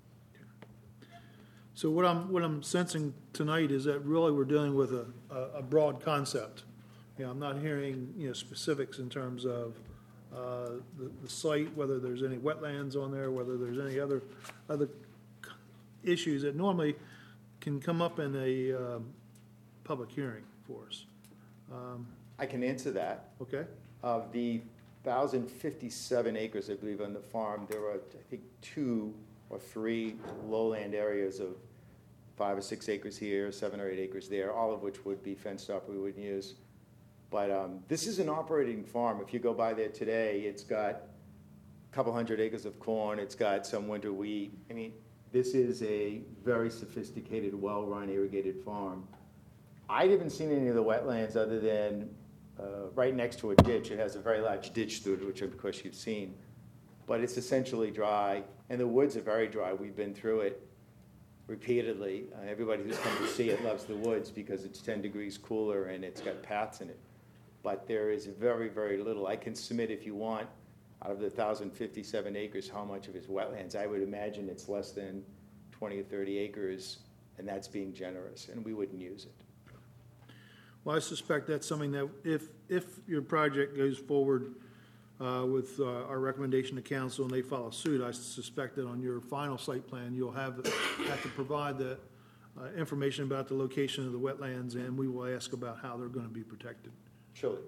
So what I'm sensing tonight is that really we're dealing with a broad concept. I'm not hearing specifics in terms of the site, whether there's any wetlands on there, whether there's any other issues that normally can come up in a public hearing for us. I can answer that. Okay. Of the 1,057 acres, I believe, on the farm, there are, I think, 2 or 3 lowland areas of 5 or 6 acres here, 7 or 8 acres there, all of which would be fenced up, we wouldn't use. But this is an operating farm. If you go by there today, it's got a couple hundred acres of corn. It's got some winter wheat. I mean, this is a very sophisticated, well-run, irrigated farm. I haven't seen any of the wetlands other than right next to a ditch. It has a very large ditch through it, which of course you've seen. But it's essentially dry, and the woods are very dry. We've been through it repeatedly. Everybody who's come to see it loves the woods because it's 10 degrees cooler and it's got paths in it. But there is very, very little. I can submit, if you want, out of the 1,057 acres, how much of it's wetlands. I would imagine it's less than 20 or 30 acres, and that's being generous, and we wouldn't use it. Well, I suspect that's something that if your project goes forward with our recommendation to council and they follow suit, I suspect that on your final site plan, you'll have to provide the information about the location of the wetlands, and we will ask about how they're going to be protected. Surely.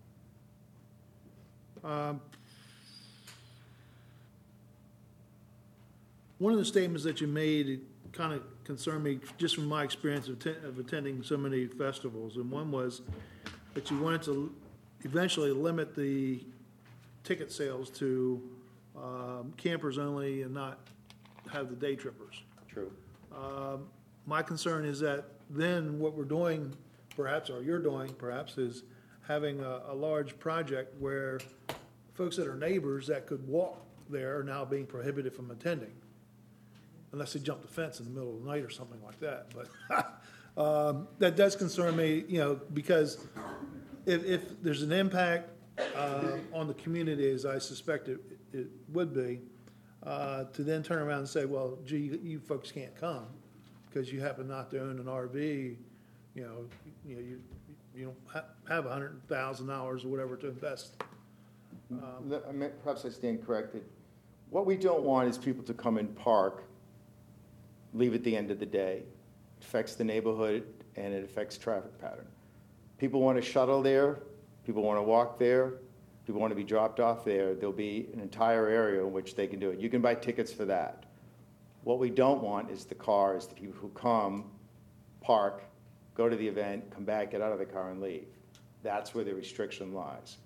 One of the statements that you made kind of concerned me just from my experience of attending so many festivals, and one was that you wanted to eventually limit the ticket sales to campers only and not have the day trippers. True. My concern is that then what we're doing, perhaps, or you're doing, perhaps, is having a large project where folks that are neighbors that could walk there are now being prohibited from attending, unless they jump the fence in the middle of the night or something like that. But that does concern me, because if there's an impact on the community, as I suspect it would be, to then turn around and say, well, gee, you folks can't come because you happen not to own an RV, you don't have 100,000 hours or whatever to invest. Perhaps I stand corrected. What we don't want is people to come and park, leave at the end of the day. It affects the neighborhood and it affects traffic pattern. People want to shuttle there, people want to walk there, people want to be dropped off there. There'll be an entire area in which they can do it. You can buy tickets for that. What we don't want is the cars, the people who come, park, go to the event, come back, get out of the car and leave. That's where the restriction lies.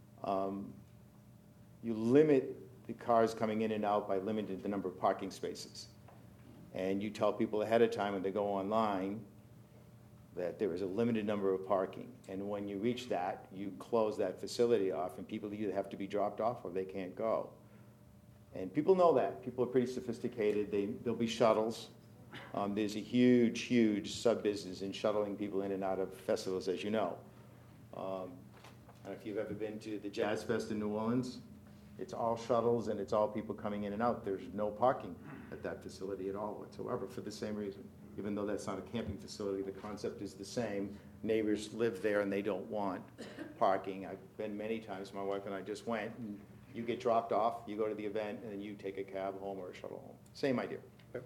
You limit the cars coming in and out by limiting the number of parking spaces. And you tell people ahead of time when they go online that there is a limited number of parking. And when you reach that, you close that facility off and people either have to be dropped off or they can't go. And people know that. People are pretty sophisticated. There'll be shuttles. There's a huge, huge sub-business in shuttling people in and out of festivals, as you know. I don't know if you've ever been to the Jazz Fest in New Orleans. It's all shuttles and it's all people coming in and out. There's no parking at that facility at all whatsoever for the same reason. Even though that's not a camping facility, the concept is the same. Neighbors live there and they don't want parking. I've been many times, my wife and I just went, and you get dropped off, you go to the event, and then you take a cab home or a shuttle home. Same idea.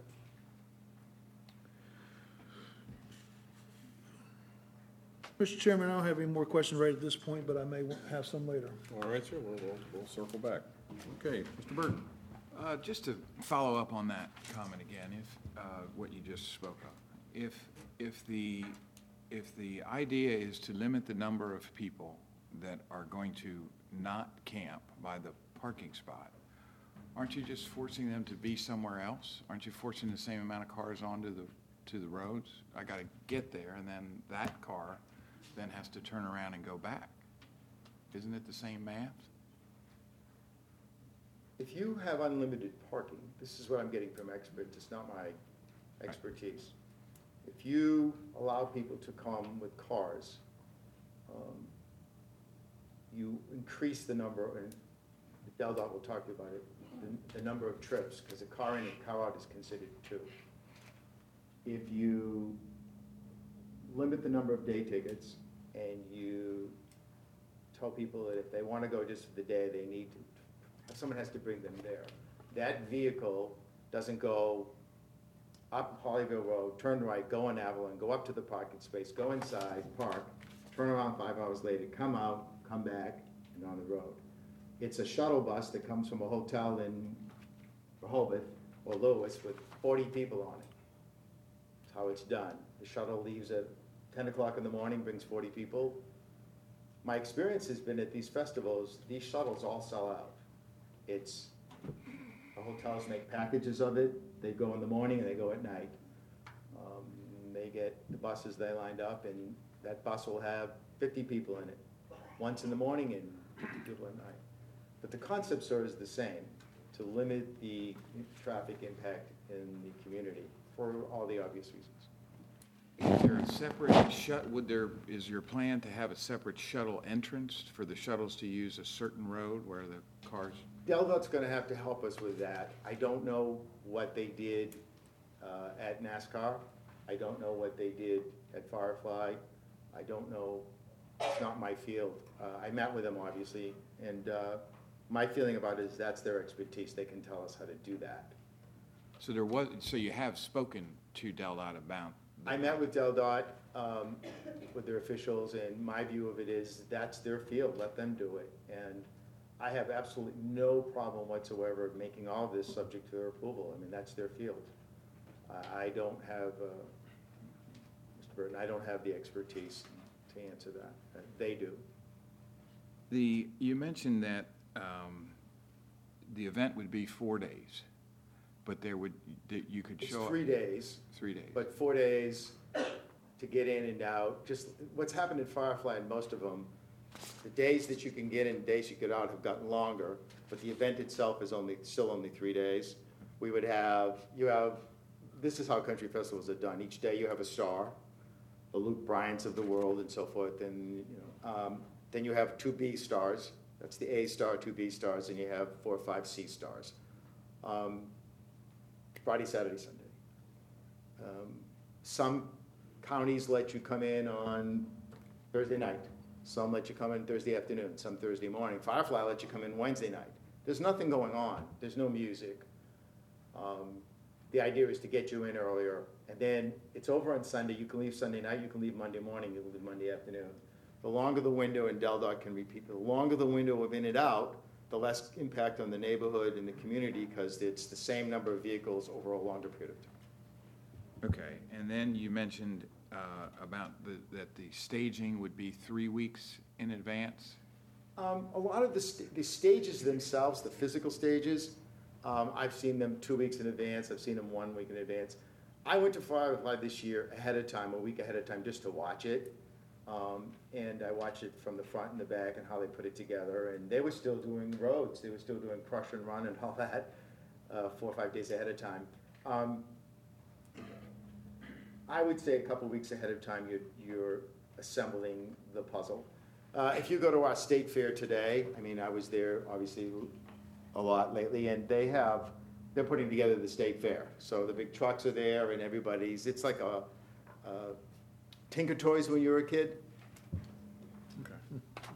Mr. Chairman, I don't have any more questions right at this point, but I may have some later. All right, sir, we'll circle back. Okay, Mr. Burton. Just to follow up on that comment again, if what you just spoke of, if the idea is to limit the number of people that are going to not camp by the parking spot, aren't you just forcing them to be somewhere else? Aren't you forcing the same amount of cars onto the roads? I got to get there, and then that car then has to turn around and go back. Isn't it the same math? If you have unlimited parking, this is what I'm getting from experts, it's not my expertise. If you allow people to come with cars, you increase the number, and DelDOT will talk to you about it, the number of trips, because a car in and car out is considered two. If you limit the number of day tickets and you tell people that if they want to go just for the day, they need to, someone has to bring them there. That vehicle doesn't go up Hollyville Road, turn right, go on Avalon, go up to the parking space, go inside, park, turn around 5 hours later, come out, come back, and on the road. It's a shuttle bus that comes from a hotel in Rehoboth or Lewis with 40 people on it. That's how it's done. The shuttle leaves at 10 o'clock in the morning, brings 40 people. My experience has been at these festivals, these shuttles all sell out. It's, the hotels make packages of it. They go in the morning and they go at night. They get the buses they lined up, and that bus will have 50 people in it, once in the morning and 50 people at night. But the concept sort of is the same, to limit the traffic impact in the community for all the obvious reasons. Is there a separate is your plan to have a separate shuttle entrance for the shuttles to use a certain road where the cars? DelDOT's going to have to help us with that. I don't know what they did at NASCAR. I don't know what they did at Firefly. I don't know. It's not my field. I met with them, obviously, and my feeling about it is that's their expertise. They can tell us how to do that. So you have spoken to DelDOT about. I met with DelDOT, with their officials, and my view of it is that's their field. Let them do it. And I have absolutely no problem whatsoever making all of this subject to their approval. I mean, that's their field. I don't have, Mr. Burton, I don't have the expertise to answer that. They do. You mentioned that the event would be 4 days, but you could show It's up. 3 days. 3 days. But 4 days to get in and out. Just what's happened at Firefly and most of them, The days that you can get in, days you get out have gotten longer, but the event itself is still only 3 days. We would have, this is how country festivals are done. Each day you have a star, the Luke Bryants of the world and so forth, and then you have 2 B stars. That's the A star, 2 B stars, and you have 4 or 5 C stars. Friday, Saturday, Sunday. Some counties let you come in on Thursday night. Some let you come in Thursday afternoon, some Thursday morning. Firefly let you come in Wednesday night. There's nothing going on. There's no music. The idea is to get you in earlier, and then it's over on Sunday. You can leave Sunday night, you can leave Monday morning, you can leave Monday afternoon. The longer the window, and DelDOT can repeat, the longer the window of in and out, the less impact on the neighborhood and the community, because it's the same number of vehicles over a longer period of time. Okay, and then you mentioned about that the staging would be 3 weeks in advance? A lot of the stages themselves, the physical stages, I've seen them 2 weeks in advance. I've seen them 1 week in advance. I went to Firefly this year ahead of time, a week ahead of time, just to watch it. And I watched it from the front and the back and how they put it together. And they were still doing roads. They were still doing crush and run and all that 4 or 5 days ahead of time. I would say a couple weeks ahead of time you're assembling the puzzle. If you go to our state fair today, I mean, I was there obviously a lot lately, and they're putting together the state fair. So the big trucks are there, and it's like a Tinker Toys when you were a kid. Okay.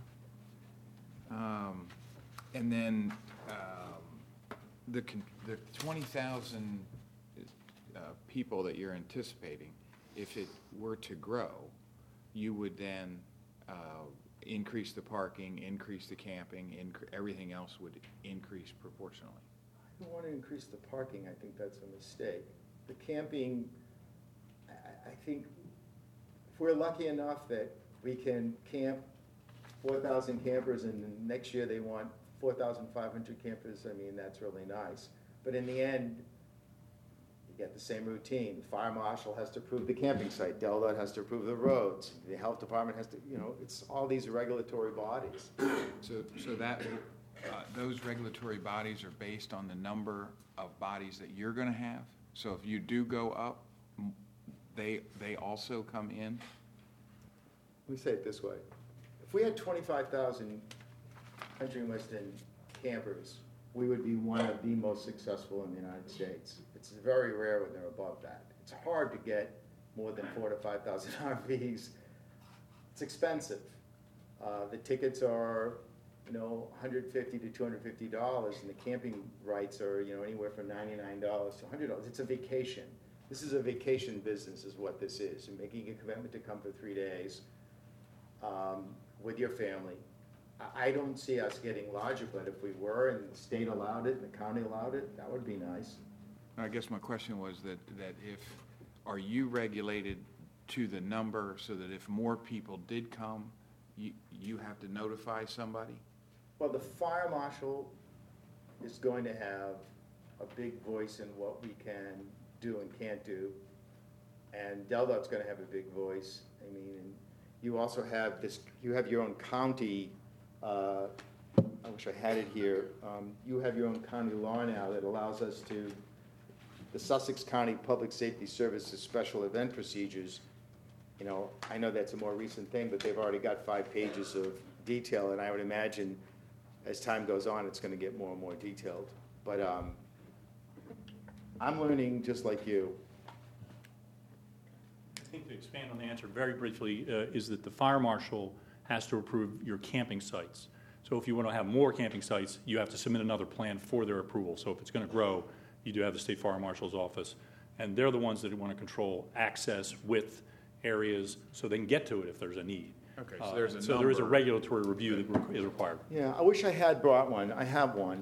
And then the 20,000 people that you're anticipating, if it were to grow, you would then increase the parking, increase the camping, everything else would increase proportionally. I don't want to increase the parking. I think that's a mistake. The camping, I think if we're lucky enough that we can camp 4,000 campers and then next year they want 4,500 campers, I mean, that's really nice. But in the end, you get the same routine. The fire marshal has to approve the camping site. DelDOT has to approve the roads. The health department has to, it's all these regulatory bodies. So that those regulatory bodies are based on the number of bodies that you're going to have. So if you do go up, they also come in. Let me say it this way. If we had 25,000 country and western campers, we would be one of the most successful in the United States. It's very rare when they're above that. It's hard to get more than 4,000 to 5,000 RVs. It's expensive. The tickets are, $150 to $250, and the camping rights are, anywhere from $99 to $100. It's a vacation. This is a vacation business, is what this is. And making a commitment to come for 3 days with your family. I don't see us getting larger, but if we were and the state allowed it and the county allowed it, that would be nice. I guess my question was that are you regulated to the number so that if more people did come, you have to notify somebody? Well, the fire marshal is going to have a big voice in what we can do and can't do, and DelDOT's going to have a big voice. I mean, and you also have you have your own county. I wish I had it here. You have your own county law now that allows us to, the Sussex County Public Safety Services Special Event Procedures. I know that's a more recent thing, but they've already got 5 pages of detail, and I would imagine as time goes on, it's going to get more and more detailed. But I'm learning just like you. I think to expand on the answer very briefly is that the fire marshal has to approve your camping sites. So if you want to have more camping sites, you have to submit another plan for their approval. So if it's going to grow, you do have the state fire marshal's office, and they're the ones that want to control access, width, areas, so they can get to it if there's a need. Okay, so there's a so there is a regulatory review that is required. Yeah, I wish I had brought one. I have one.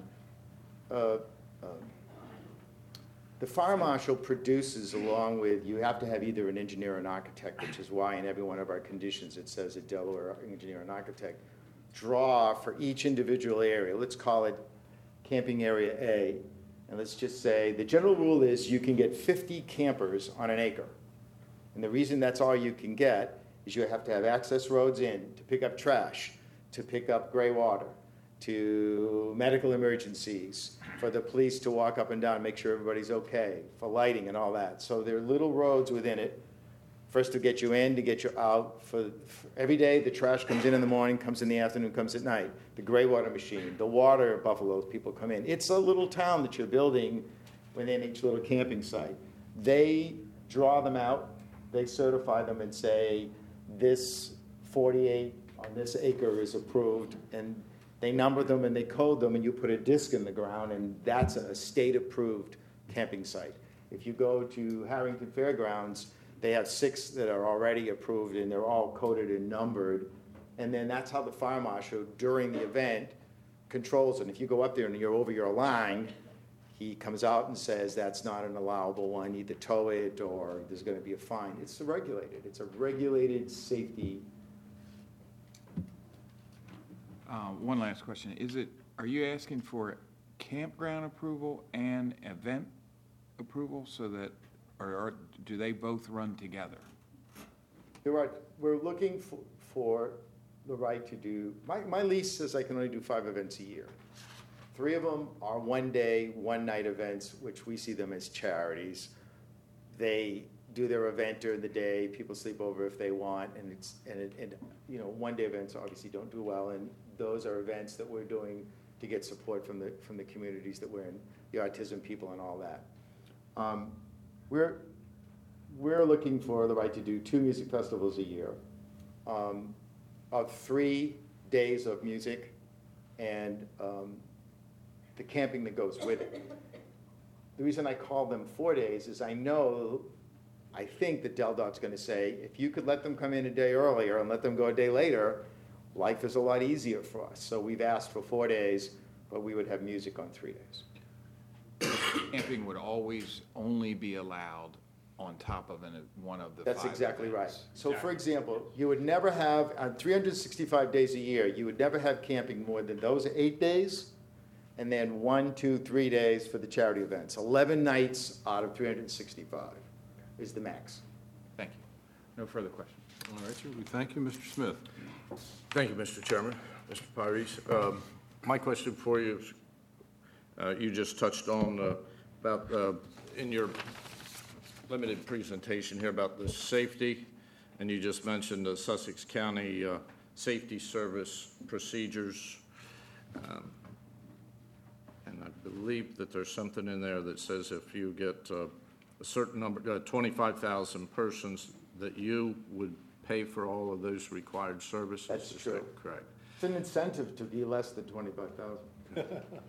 The fire marshal produces, along with, you have to have either an engineer or an architect, which is why in every one of our conditions it says a Delaware engineer and architect, draw for each individual area. Let's call it camping area A. And let's just say the general rule is you can get 50 campers on an acre. And the reason that's all you can get is you have to have access roads in to pick up trash, to pick up gray water, to medical emergencies, for the police to walk up and down, make sure everybody's okay, for lighting and all that. So there are little roads within it, first to get you in, to get you out. For every day, the trash comes in the morning, comes in the afternoon, comes at night. The gray water machine, the water buffaloes, people come in. It's a little town that you're building within each little camping site. They draw them out, they certify them and say, this 48 on this acre is approved, and they number them and they code them, and you put a disc in the ground, and that's a state-approved camping site. If you go to Harrington Fairgrounds, they have 6 that are already approved, and they're all coded and numbered, and then that's how the fire marshal, during the event, controls it. If you go up there and you're over your line, he comes out and says, that's not an allowable one, either tow it or there's going to be a fine. It's regulated. It's a regulated safety. One last question. Are you asking for campground approval and event approval so that, or do they both run together? We're looking for the right to do, my lease says I can only do 5 events a year. 3 of them are one-day, one-night events, which we see them as charities. They do their event during the day. People sleep over if they want, and one-day events obviously don't do well. And those are events that we're doing to get support from the communities that we're in, the autism people and all that. We're looking for the right to do 2 music festivals a year, of 3 days of music, and the camping that goes with it. The reason I call them 4 days is I think that Del Dot's going to say, if you could let them come in a day earlier and let them go a day later, life is a lot easier for us. So we've asked for 4 days, but we would have music on 3 days. Camping would always only be allowed on top of one of the 5 That's exactly right. events. So for example, you would never have, on 365 days a year, you would never have camping more than those 8 days, and then 1, 2, 3 days for the charity events. 11 nights out of 365 is the max. Thank you. No further questions. All right, sir. We thank you, Mr. Smith. Thank you, Mr. Chairman. Mr. Pires. My question for you is, you just touched on about in your limited presentation here about the safety, and you just mentioned the Sussex County Safety Service procedures. And I believe that there's something in there that says if you get a certain number, 25,000 persons, that you would pay for all of those required services. That's Is true. that correct? It's an incentive to be less than 25,000.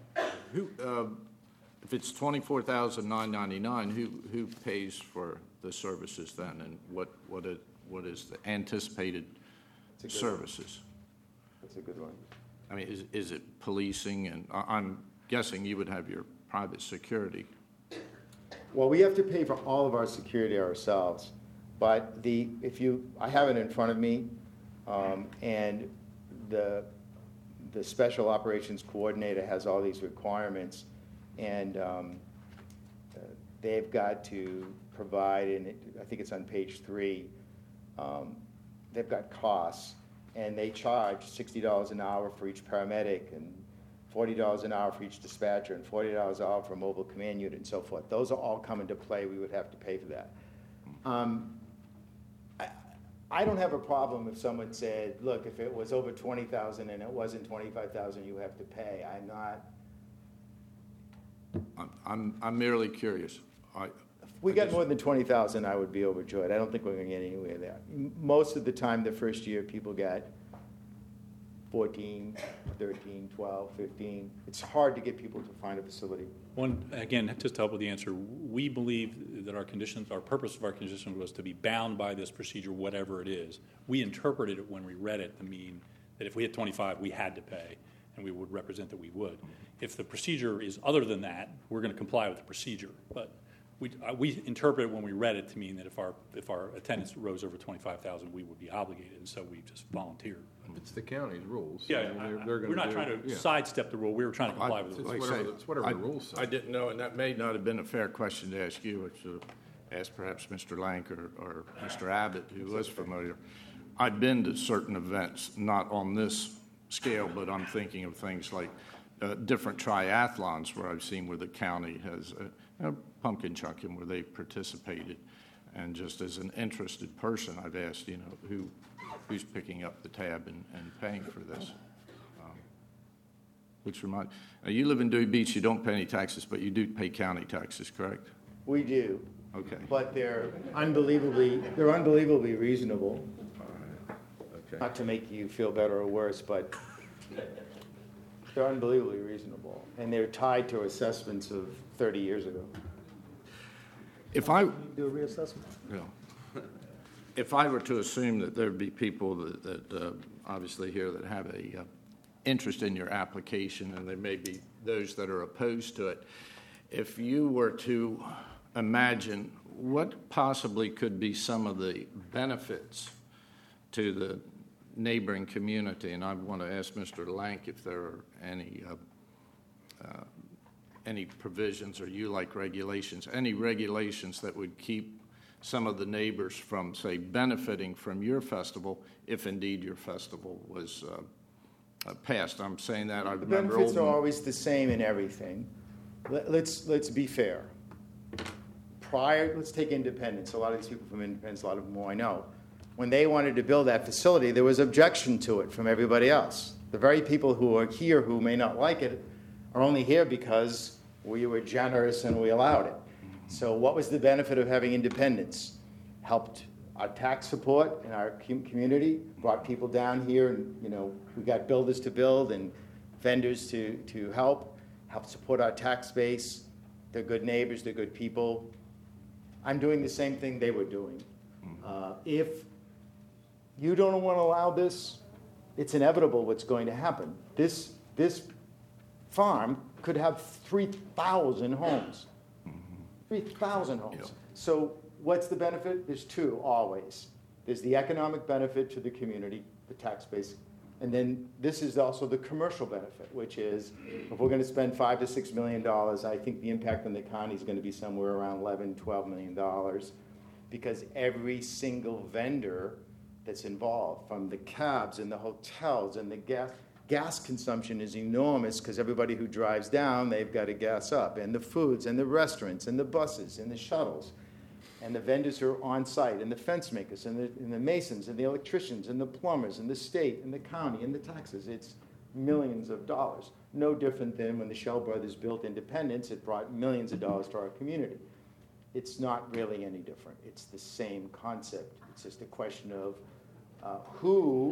If it's $24,999, who pays for the services then, and what is the anticipated services? That's a good one. I mean, is it policing? And I'm guessing you would have your private security. Well, we have to pay for all of our security ourselves, but I have it in front of me, and the special operations coordinator has all these requirements, and they've got to provide, and I think it's on page 3, they've got costs, and they charge $60 an hour for each paramedic, and $40 an hour for each dispatcher, and $40 an hour for a mobile command unit, and so forth. Those are all come into play. We would have to pay for that. I don't have a problem if someone said, look, if it was over 20,000 and it wasn't 25,000, you have to pay. I'm merely curious. If we got more than 20,000, I would be overjoyed. I don't think we're going to get anywhere there. Most of the time, the first year, people get 14, 13, 12, 15. It's hard to get people to find a facility. Again, just to help with the answer, we believe that our purpose of our condition was to be bound by this procedure, whatever it is. We interpreted it when we read it to mean that if we hit 25, we had to pay, and we would represent that we would. If the procedure is other than that, we're going to comply with the procedure. But we interpreted when we read it to mean that if our attendance rose over 25,000, we would be obligated, and so we just volunteered. It's the county's rules. Yeah, we're not trying to sidestep the rule. We were trying to comply with the rule. It's whatever the rules say. I didn't know, and that may not have been a fair question to ask you. I should have asked perhaps Mr. Lank or Mr. Abbott, who was familiar. I've been to certain events, not on this scale, but I'm thinking of things like different triathlons where I've seen where the county has a pumpkin chucking where they participated. And just as an interested person, I've asked, who's picking up the tab and paying for this? Which reminds, you live in Dewey Beach, you don't pay any taxes, but you do pay county taxes, correct? We do. Okay. But they're unbelievably reasonable. Okay. Not to make you feel better or worse, but they're unbelievably reasonable. And they're tied to assessments of 30 years ago. If I, Do a reassessment. if I were to assume that there'd be people that obviously here that have a interest in your application, and there may be those that are opposed to it, if you were to imagine what possibly could be some of the benefits to the neighboring community, and I want to ask Mr. Lank if there are any provisions, or you like regulations, any regulations that would keep some of the neighbors from, say, benefiting from your festival, if indeed your festival was passed. I'm saying that I The remember benefits are Oldham- always the same in everything. Let's be fair. Let's take Independence. A lot of these people from Independence, a lot of them I know. When they wanted to build that facility, there was objection to it from everybody else. The very people who are here who may not like it are only here because we were generous and we allowed it. So what was the benefit of having Independence? Helped our tax support in our community, brought people down here, and we got builders to build and vendors to help support our tax base. They're good neighbors, they're good people. I'm doing the same thing they were doing. If you don't want to allow this, it's inevitable what's going to happen. This farm could have 3,000 homes. 3,000 homes. Yep. So what's the benefit? There's two, always. There's the economic benefit to the community, the tax base, and then this is also the commercial benefit, which is if we're going to spend $5 to $6 million, I think the impact on the county is going to be somewhere around $11, $12 million, because every single vendor that's involved, from the cabs and the hotels and the gas consumption is enormous because everybody who drives down, they've got to gas up, and the foods and the restaurants and the buses and the shuttles. And the vendors who are on site, and the fence makers, and the masons, and the electricians, and the plumbers, and the state, and the county, and the taxes. It's millions of dollars. No different than when the Shell Brothers built Independence, it brought millions of dollars to our community. It's not really any different. It's the same concept. It's just a question of who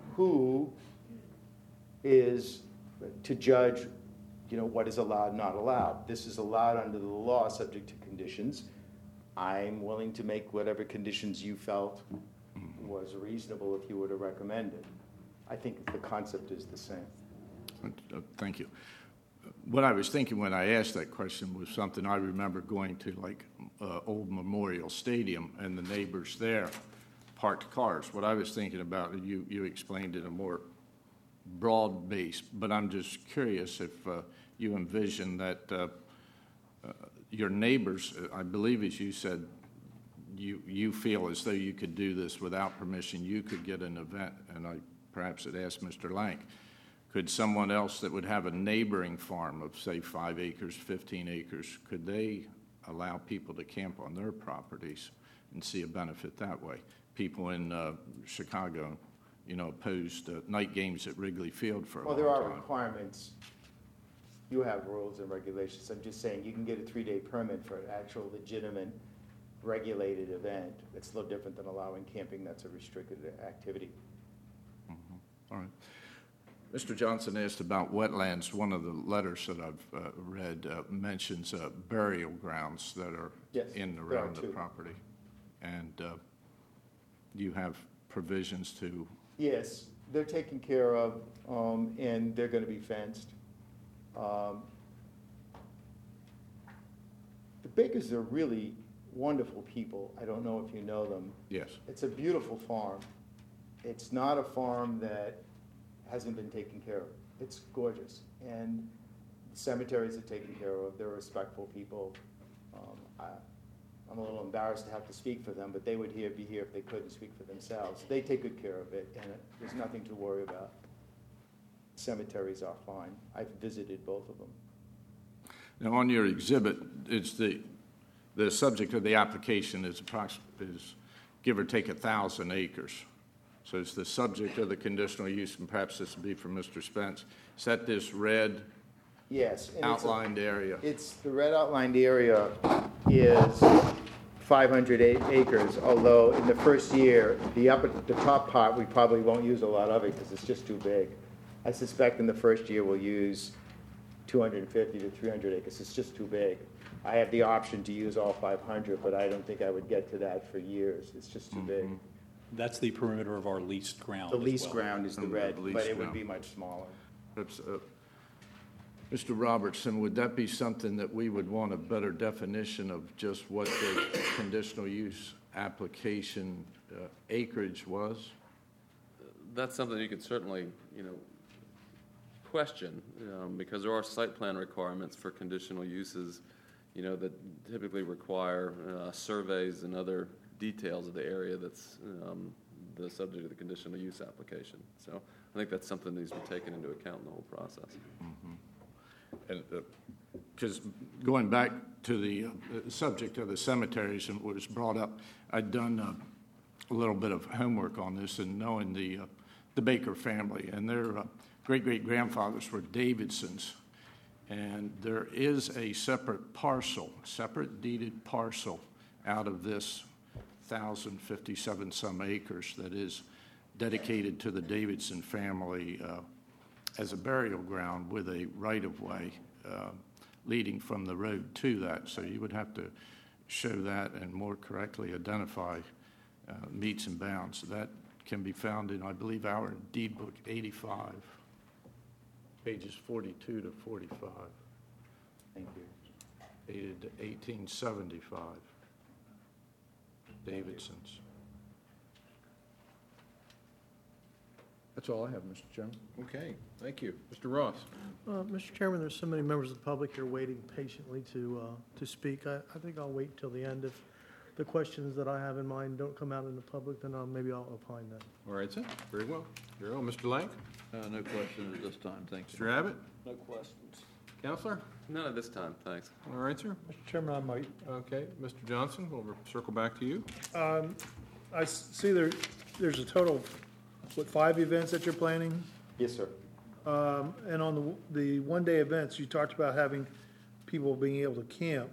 is to judge, what is allowed, not allowed. This is allowed under the law, subject to conditions. I'm willing to make whatever conditions you felt was reasonable if you were to recommend it. I think the concept is the same. Thank you. What I was thinking when I asked that question was something I remember going to, like Old Memorial Stadium, and the neighbors there parked cars. What I was thinking about, you explained it a more broad base, but I'm just curious if you envision that your neighbors, I believe as you said, you feel as though you could do this without permission. You could get an event, and I perhaps had asked Mr. Lank, could someone else that would have a neighboring farm of, say, 5 acres, 15 acres, could they allow people to camp on their properties and see a benefit that way? People in Chicago, opposed night games at Wrigley Field for a long time. Well, there are requirements. You have rules and regulations. I'm just saying you can get a 3-day permit for an actual legitimate regulated event. It's a little different than allowing camping. That's a restricted activity. All right. Mr. Johnson asked about wetlands. One of the letters that I've read mentions burial grounds that are Yes, in and there are around the too. property. And you have provisions to... Yes, they're taken care of, and they're going to be fenced. The Bakers are really wonderful people. I don't know if you know them. Yes. It's a beautiful farm. It's not a farm that hasn't been taken care of. It's gorgeous. And the cemeteries are taken care of. They're respectful people. I'm a little embarrassed to have to speak for them, but they would be here if they couldn't speak for themselves. They take good care of it, and there's nothing to worry about. cemeteries offline. I've visited both of them. Now, on your exhibit, it's the subject of the application is give or take 1,000 acres. So it's the subject of the conditional use, and perhaps this would be for Mr. Spence. Is that this red Yes. And outlined area? It's the red outlined area is 500 acres, although in the first year, the top part, we probably won't use a lot of it because it's just too big. I suspect in the first year we'll use 250 to 300 acres. It's just too big. I have the option to use all 500, but I don't think I would get to that for years. It's just too big. That's the perimeter of our leased ground. The as leased well. ground is the And the red, leased but it would ground. be much smaller. Perhaps, Mr. Robertson, would that be something that we would want a better definition of just what the conditional use application acreage was? That's something you could certainly, question, because there are site plan requirements for conditional uses, that typically require surveys and other details of the area that's the subject of the conditional use application. So I think that's something that needs to be taken into account in the whole process. And because going back to the subject of the cemeteries and what was brought up, I'd done a little bit of homework on this and knowing the Baker family, and their great-great-grandfathers were Davidsons. And there is a separate deeded parcel out of this 1,057 some acres that is dedicated to the Davidson family as a burial ground with a right-of-way leading from the road to that. So you would have to show that and more correctly identify meets and bounds. That can be found in, I believe, our deed book 85, pages 42 to 45. Thank you. Dated 1875. Davidsons. That's all I have, Mr. Chairman. Okay, thank you. Mr. Ross? Mr. Chairman, there's so many members of the public here waiting patiently to speak. I think I'll wait till the end. If the questions that I have in mind don't come out in the public, then maybe I'll opine then. All right, sir. Very well. Very well. Mr. Lang? No questions at this time, thank you. Mr. Abbott? No questions. Counselor? None at this time, thanks. All right, sir. Mr. Chairman, I might. Okay, Mr. Johnson, we'll circle back to you. I see there's a total of, 5 events that you're planning? Yes, sir. And on the one-day events, you talked about having people being able to camp.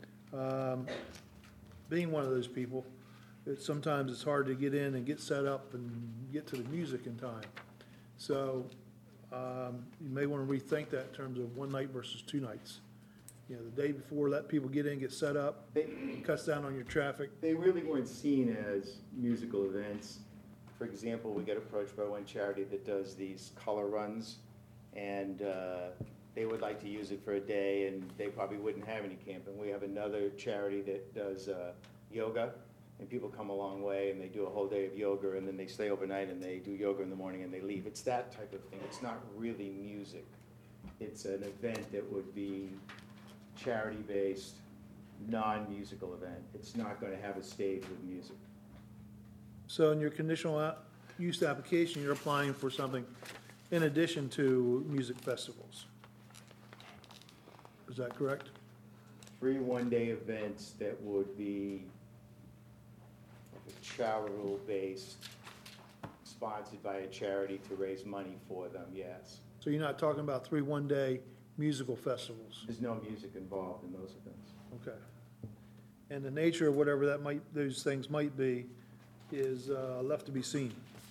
Being one of those people, sometimes it's hard to get in and get set up and get to the music in time. So you may want to rethink that in terms of one night versus 2 nights. The day before, let people get in, get set up, cuts down on your traffic. They really weren't seen as musical events. For example, we get approached by one charity that does these color runs, and they would like to use it for a day, and they probably wouldn't have any camping. We have another charity that does yoga, and people come a long way, and they do a whole day of yoga, and then they stay overnight, and they do yoga in the morning, and they leave. It's that type of thing. It's not really music. It's an event that would be charity-based, non-musical event. It's not going to have a stage with music. So in your conditional use application, you're applying for something in addition to music festivals. Is that correct? 3 one-day events that would be charitable-based, sponsored by a charity to raise money for them, yes. So you're not talking about 3 one-day musical festivals? There's no music involved in those events. Okay. And the nature of whatever those things might be is left to be seen.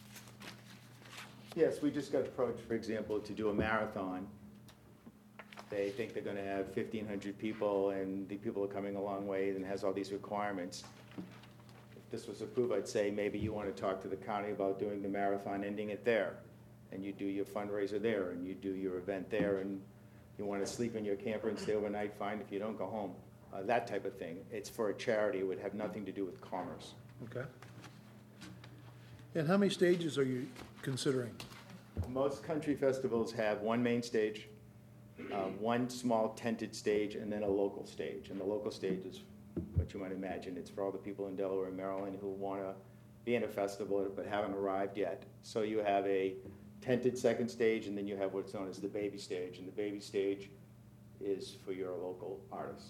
Yes, we just got approached, for example, to do a marathon. They think they're going to have 1,500 people, and the people are coming a long way, and has all these requirements. If this was approved, I'd say maybe you want to talk to the county about doing the marathon, ending it there, and you do your fundraiser there, and you do your event there, and you want to sleep in your camper and stay overnight, fine. If you don't, go home. That type of thing. It's for a charity. It would have nothing to do with commerce. Okay. And how many stages are you considering? Most country festivals have one main stage, one small tented stage, and then a local stage. And the local stage is what you might imagine. It's for all the people in Delaware and Maryland who want to be in a festival but haven't arrived yet. So you have a tented second stage, and then you have what's known as the baby stage. And the baby stage is for your local artists.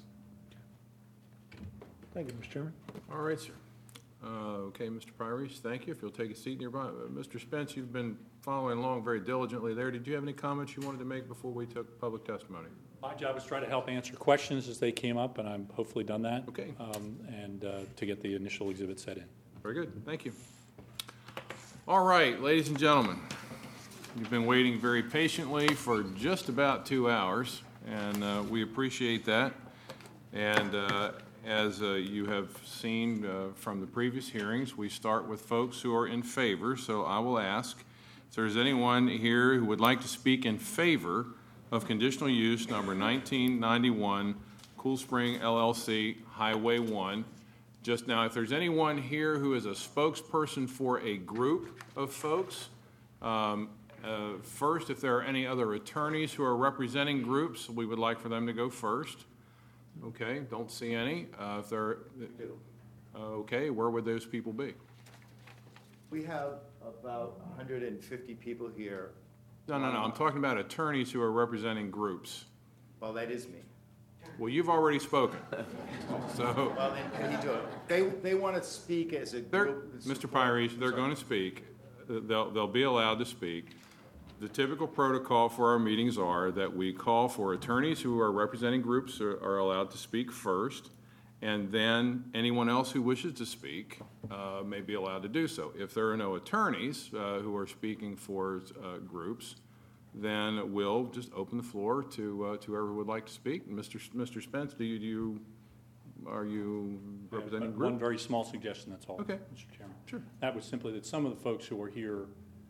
Thank you, Mr. Chairman. All right, sir. Okay, Mr. Pyrese, thank you. If you'll take a seat nearby. Mr. Spence, you've been following along very diligently there. Did you have any comments you wanted to make before we took public testimony? My job is to try to help answer questions as they came up, and I'm hopefully done that. Okay. And to get the initial exhibit set in. Very good. Thank you. All right, ladies and gentlemen, you've been waiting very patiently for just about 2 hours, and we appreciate that. And as you have seen from the previous hearings, we start with folks who are in favor. So I will ask if there's anyone here who would like to speak in favor of conditional use number 1991, Cool Spring LLC, Highway 1. Just now, if there's anyone here who is a spokesperson for a group of folks, first, if there are any other attorneys who are representing groups, we would like for them to go first. Okay, don't see any. If there, okay, where would those people be? We have about 150 people here. No, I'm talking about attorneys who are representing groups. Well, that is me. Well, you've already spoken. So, Well, then, can you do it? They want to speak as a group. Mr. Pyrese, they're going to speak. They'll be allowed to speak. The typical protocol for our meetings are that we call for attorneys who are representing groups are allowed to speak first, and then anyone else who wishes to speak may be allowed to do so. If there are no attorneys who are speaking for groups, then we'll just open the floor to whoever would like to speak. Mr. Spence, are you representing groups? One very small suggestion, that's all. Okay. Mr. Chairman. Sure. That was simply that some of the folks who are here,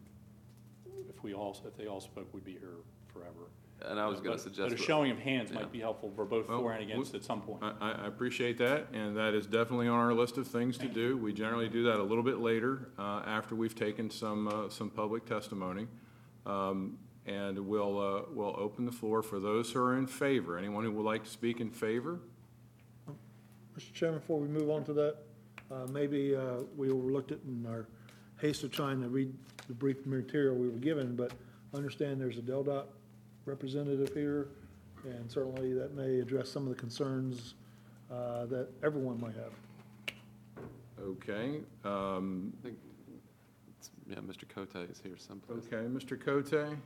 if they all spoke, we'd be here forever. And I was going to suggest. But a showing of hands might be helpful for both for and against at some point. I appreciate that, and that is definitely on our list of things to do. We generally do that a little bit later after we've taken some public testimony. And we'll open the floor for those who are in favor. Anyone who would like to speak in favor? Mr. Chairman, before we move on to that, maybe we overlooked it in our haste of trying to read the brief material we were given, but understand there's a DelDOT representative here, and certainly that may address some of the concerns that everyone might have. Okay. I think, Mr. Cote is here someplace. Okay, Mr. Cote?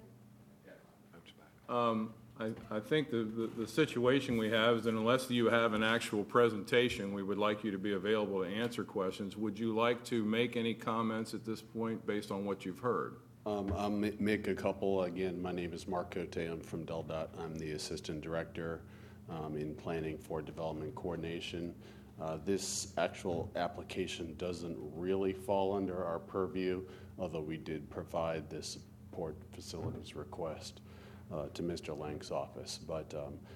I think the situation we have is that unless you have an actual presentation, we would like you to be available to answer questions. Would you like to make any comments at this point based on what you've heard? I'll make a couple. Again, my name is Mark Cote. I'm from DelDOT. I'm the Assistant Director in Planning for Development Coordination. This actual application doesn't really fall under our purview, although we did provide this support facilities request to Mr. Lang's office. But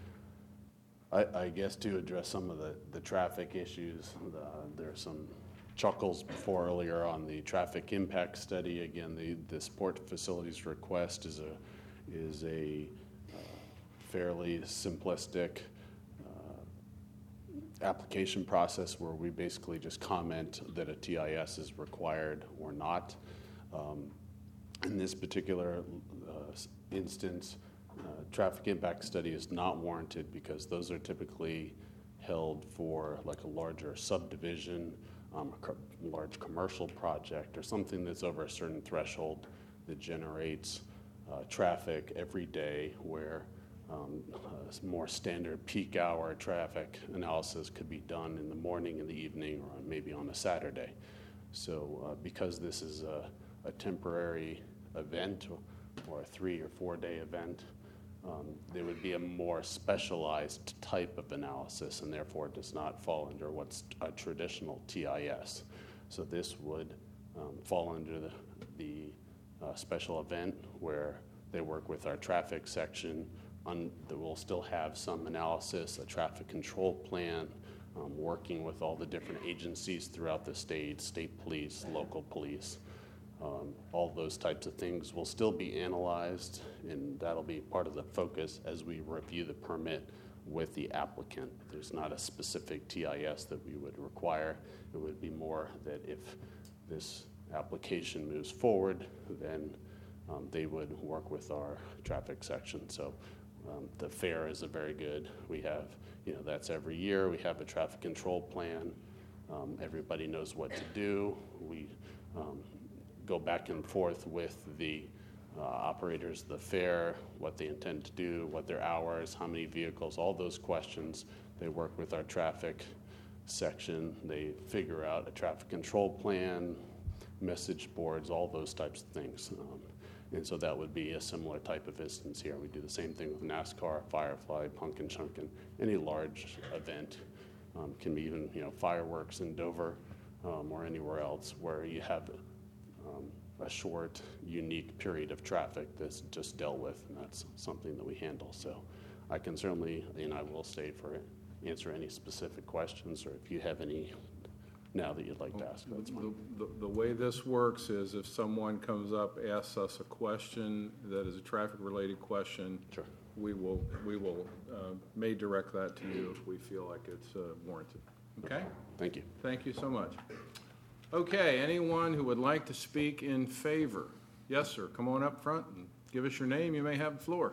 I guess to address some of the traffic issues, there's some chuckles before earlier on the traffic impact study. Again, the support facilities request is a fairly simplistic application process where we basically just comment that a TIS is required or not. In this particular instance, traffic impact study is not warranted because those are typically held for like a larger subdivision, a large commercial project, or something that's over a certain threshold that generates traffic every day, where more standard peak hour traffic analysis could be done in the morning, in the evening, or maybe on a Saturday. So because this is a temporary event or a 3 or 4 day event, there would be a more specialized type of analysis, and therefore it does not fall under what's a traditional TIS. So this would fall under the special event where they work with our traffic section. That will still have some analysis, a traffic control plan, working with all the different agencies throughout the state police, local police. All those types of things will still be analyzed, and that'll be part of the focus as we review the permit with the applicant. There's not a specific TIS that we would require. It would be more that if this application moves forward, then they would work with our traffic section. So the fair is a very good, we have, that's every year. We have a traffic control plan. Everybody knows what to do. We go back and forth with the operators of the fair, what they intend to do, what their hours, how many vehicles, all those questions. They work with our traffic section. They figure out a traffic control plan, message boards, all those types of things. And so that would be a similar type of instance here. We do the same thing with NASCAR, Firefly, Pumpkin Chunkin, any large event. Can be even, fireworks in Dover or anywhere else where you have a short, unique period of traffic that's just dealt with, and that's something that we handle. So I can certainly, and I will stay for it, answer any specific questions, or if you have any now that you'd like to ask. That's fine. The way this works is if someone comes up, asks us a question that is a traffic-related question, Sure. we will may direct that to you if we feel like it's warranted. Okay? Thank you. Thank you so much. Okay, anyone who would like to speak in favor? Yes, sir. Come on up front and give us your name. You may have the floor.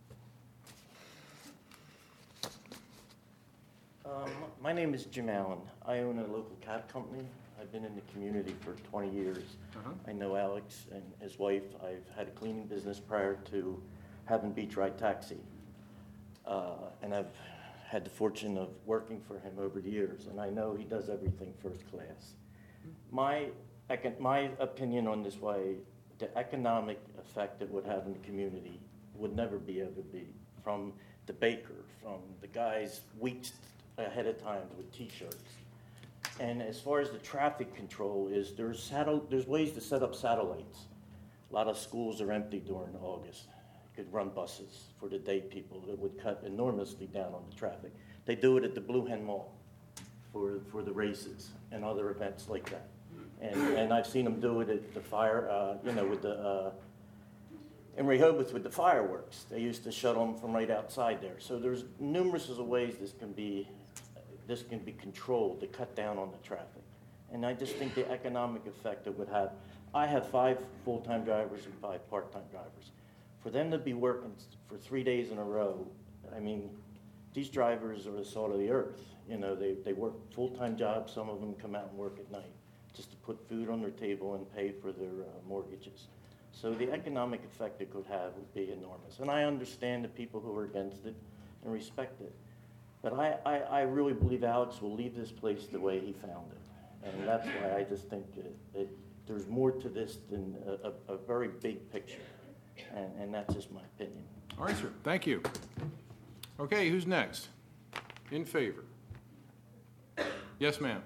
My name is Jim Allen. I own a local cab company. I've been in the community for 20 years. I know Alex and his wife. I've had a cleaning business prior to having Beach Ride Taxi. And I've had the fortune of working for him over the years, and I know he does everything first class. My opinion on this way, the economic effect it would have in the community would never be able to be from the baker, from the guys weeks ahead of time with T-shirts. And as far as the traffic control is, there's ways to set up satellites. A lot of schools are empty during August. You could run buses for the day people that would cut enormously down on the traffic. They do it at the Blue Hen Mall for the races and other events like that. And I've seen them do it at the fire, with the in Rehoboth with the fireworks. They used to shut them from right outside there. So there's numerous of ways this can be controlled to cut down on the traffic. And I just think the economic effect it would have. I have 5 full-time drivers and 5 part-time drivers. For them to be working for 3 days in a row, I mean, these drivers are the salt of the earth. They work full-time jobs. Some of them come out and work at night just to put food on their table and pay for their mortgages. So the economic effect it could have would be enormous. And I understand the people who are against it and respect it. But I really believe Alex will leave this place the way he found it. And that's why I just think there's more to this than a very big picture. And that's just my opinion. All right, sir. Thank you. Okay, who's next? In favor? Yes, ma'am.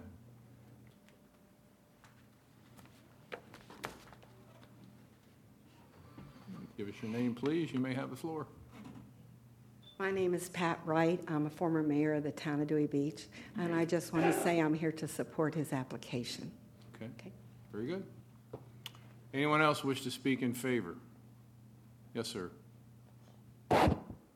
Give us your name, please. You may have the floor. My name is Pat Wright. I'm a former mayor of the town of Dewey Beach, and I just want to say I'm here to support his application. Okay. Very good. Anyone else wish to speak in favor? Yes, sir. Good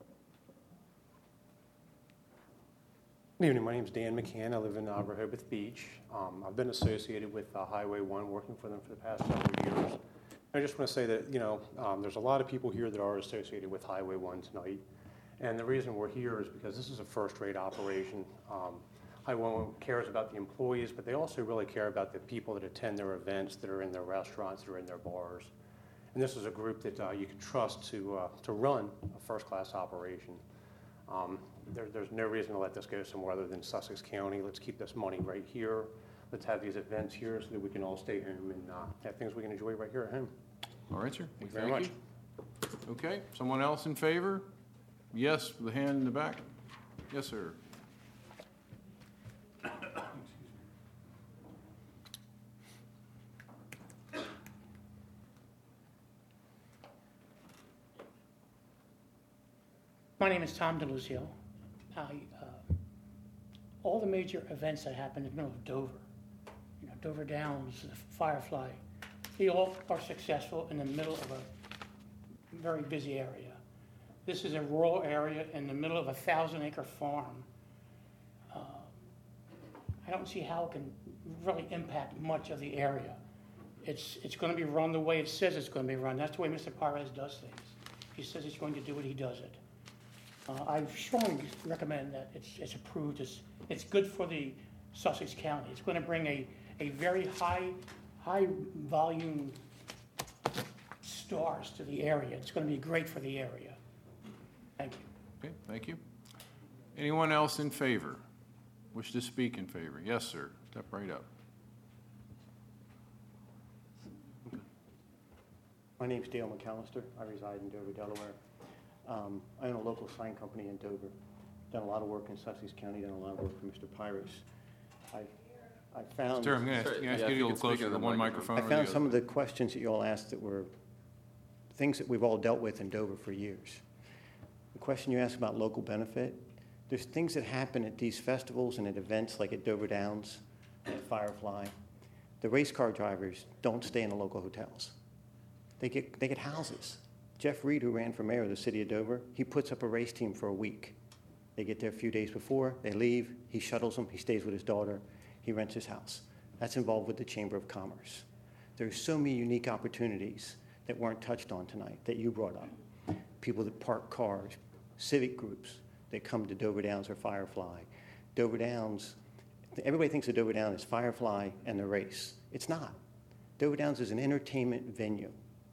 evening. My name is Dan McCann. I live in Rehoboth Beach. I've been associated with Highway 1, working for them for the past several years. I just want to say that, there's a lot of people here that are associated with Highway 1 tonight. And the reason we're here is because this is a first-rate operation. Highway 1 cares about the employees, but they also really care about the people that attend their events, that are in their restaurants, that are in their bars. And this is a group that you can trust to run a first-class operation. There's no reason to let this go somewhere other than Sussex County. Let's keep this money right here. Let's have these events here so that we can all stay home and have things we can enjoy right here at home. All right, sir. Thank you very much. Okay. Someone else in favor? Yes, the hand in the back. Yes, sir. My name is Tom DeLuzio. All the major events that happen in the middle of Dover, Dover Downs, the Firefly, they all are successful in the middle of a very busy area. This is a rural area in the middle of a 1,000-acre farm. I don't see how it can really impact much of the area. It's going to be run the way it says it's going to be run. That's the way Mr. Pires does things. He says he's going to do it, he does it. I strongly recommend that it's approved. It's good for the Sussex County. It's going to bring a very high volume stars to the area. It's going to be great for the area. Thank you. Okay, thank you. Anyone else in favor? Wish to speak in favor? Yes, sir. Step right up. My name's Dale McAllister. I reside in Dover, Delaware. I own a local sign company in Dover. Done a lot of work in Sussex County, done a lot of work for Mr. Pires. I found... Sir, I'm going to get you a little closer to the one microphone. I found some of the questions that you all asked that were things that we've all dealt with in Dover for years. The question you asked about local benefit, there's things that happen at these festivals and at events like at Dover Downs, at Firefly. The race car drivers don't stay in the local hotels. They get houses. Jeff Reed, who ran for mayor of the city of Dover, he puts up a race team for a week. They get there a few days before, they leave, he shuttles them, he stays with his daughter, he rents his house. That's involved with the Chamber of Commerce. There's so many unique opportunities that weren't touched on tonight that you brought up. People that park cars, civic groups that come to Dover Downs or Firefly. Dover Downs, everybody thinks of Dover Downs as Firefly and the race. It's not. Dover Downs is an entertainment venue.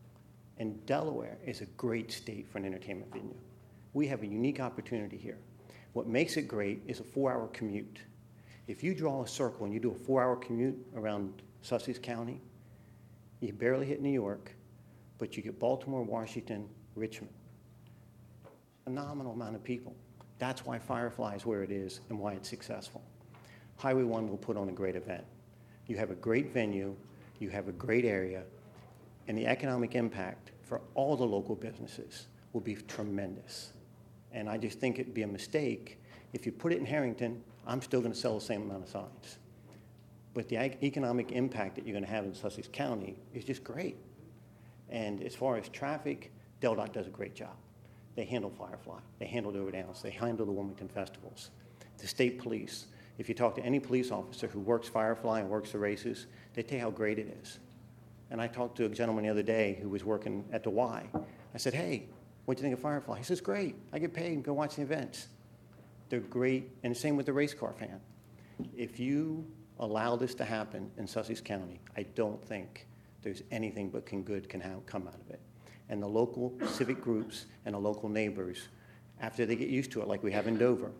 And Delaware is a great state for an entertainment venue. We have a unique opportunity here. What makes it great is a 4-hour commute. If you draw a circle and you do a 4-hour commute around Sussex County, you barely hit New York, but you get Baltimore, Washington, Richmond. Phenomenal amount of people. That's why Firefly is where it is and why it's successful. Highway 1 will put on a great event. You have a great venue, you have a great area, and the economic impact for all the local businesses will be tremendous. And I just think it'd be a mistake if you put it in Harrington, I'm still going to sell the same amount of signs. But the economic impact that you're going to have in Sussex County is just great. And as far as traffic, DelDOT does a great job. They handle Firefly, they handle Dover Downs, they handle the Wilmington festivals. The state police, if you talk to any police officer who works Firefly and works the races, they tell you how great it is. And I talked to a gentleman the other day who was working at the Y. I said, hey, what do you think of Firefly? He says, great. I get paid and go watch the events. They're great. And the same with the race car fan. If you allow this to happen in Sussex County, I don't think there's anything but good can come out of it. And the local civic groups and the local neighbors, after they get used to it, like we have in Dover,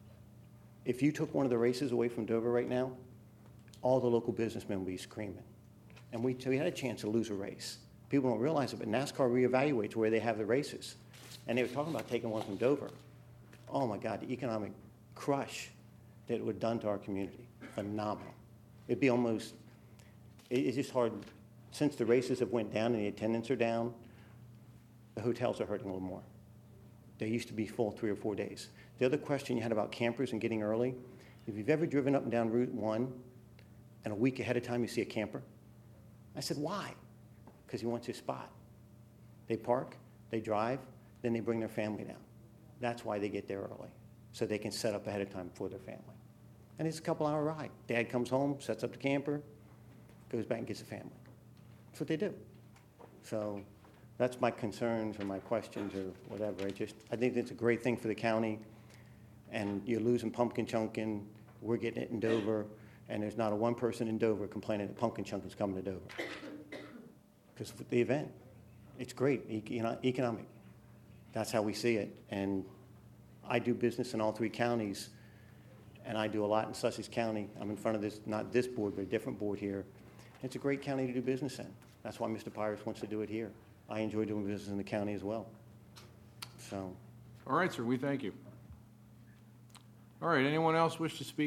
if you took one of the races away from Dover right now, all the local businessmen would be screaming. And we had a chance to lose a race. People don't realize it, but NASCAR reevaluates where they have the races. And they were talking about taking one from Dover. Oh my God, the economic crush that it would have done to our community. Phenomenal. It'd be almost, it's just hard, since the races have went down and the attendance are down, the hotels are hurting a little more. They used to be full 3 or 4 days. The other question you had about campers and getting early, if you've ever driven up and down Route 1 and a week ahead of time you see a camper, I said, why? Because he wants his spot. They park, they drive, then they bring their family down. That's why they get there early, so they can set up ahead of time for their family. And it's a couple-hour ride. Dad comes home, sets up the camper, goes back and gets the family. That's what they do. So that's my concerns or my questions or whatever. I think it's a great thing for the county, and you're losing Pumpkin Chunkin'. We're getting it in Dover, and there's not a one person in Dover complaining that Pumpkin Chunkin's coming to Dover. Because of the event. It's great, economic. That's how we see it. And I do business in all 3 counties, and I do a lot in Sussex County. I'm in front of this, not this board, but a different board here. It's a great county to do business in. That's why Mr. Pires wants to do it here. I enjoy doing business in the county as well. So. All right, sir, we thank you. All right, anyone else wish to speak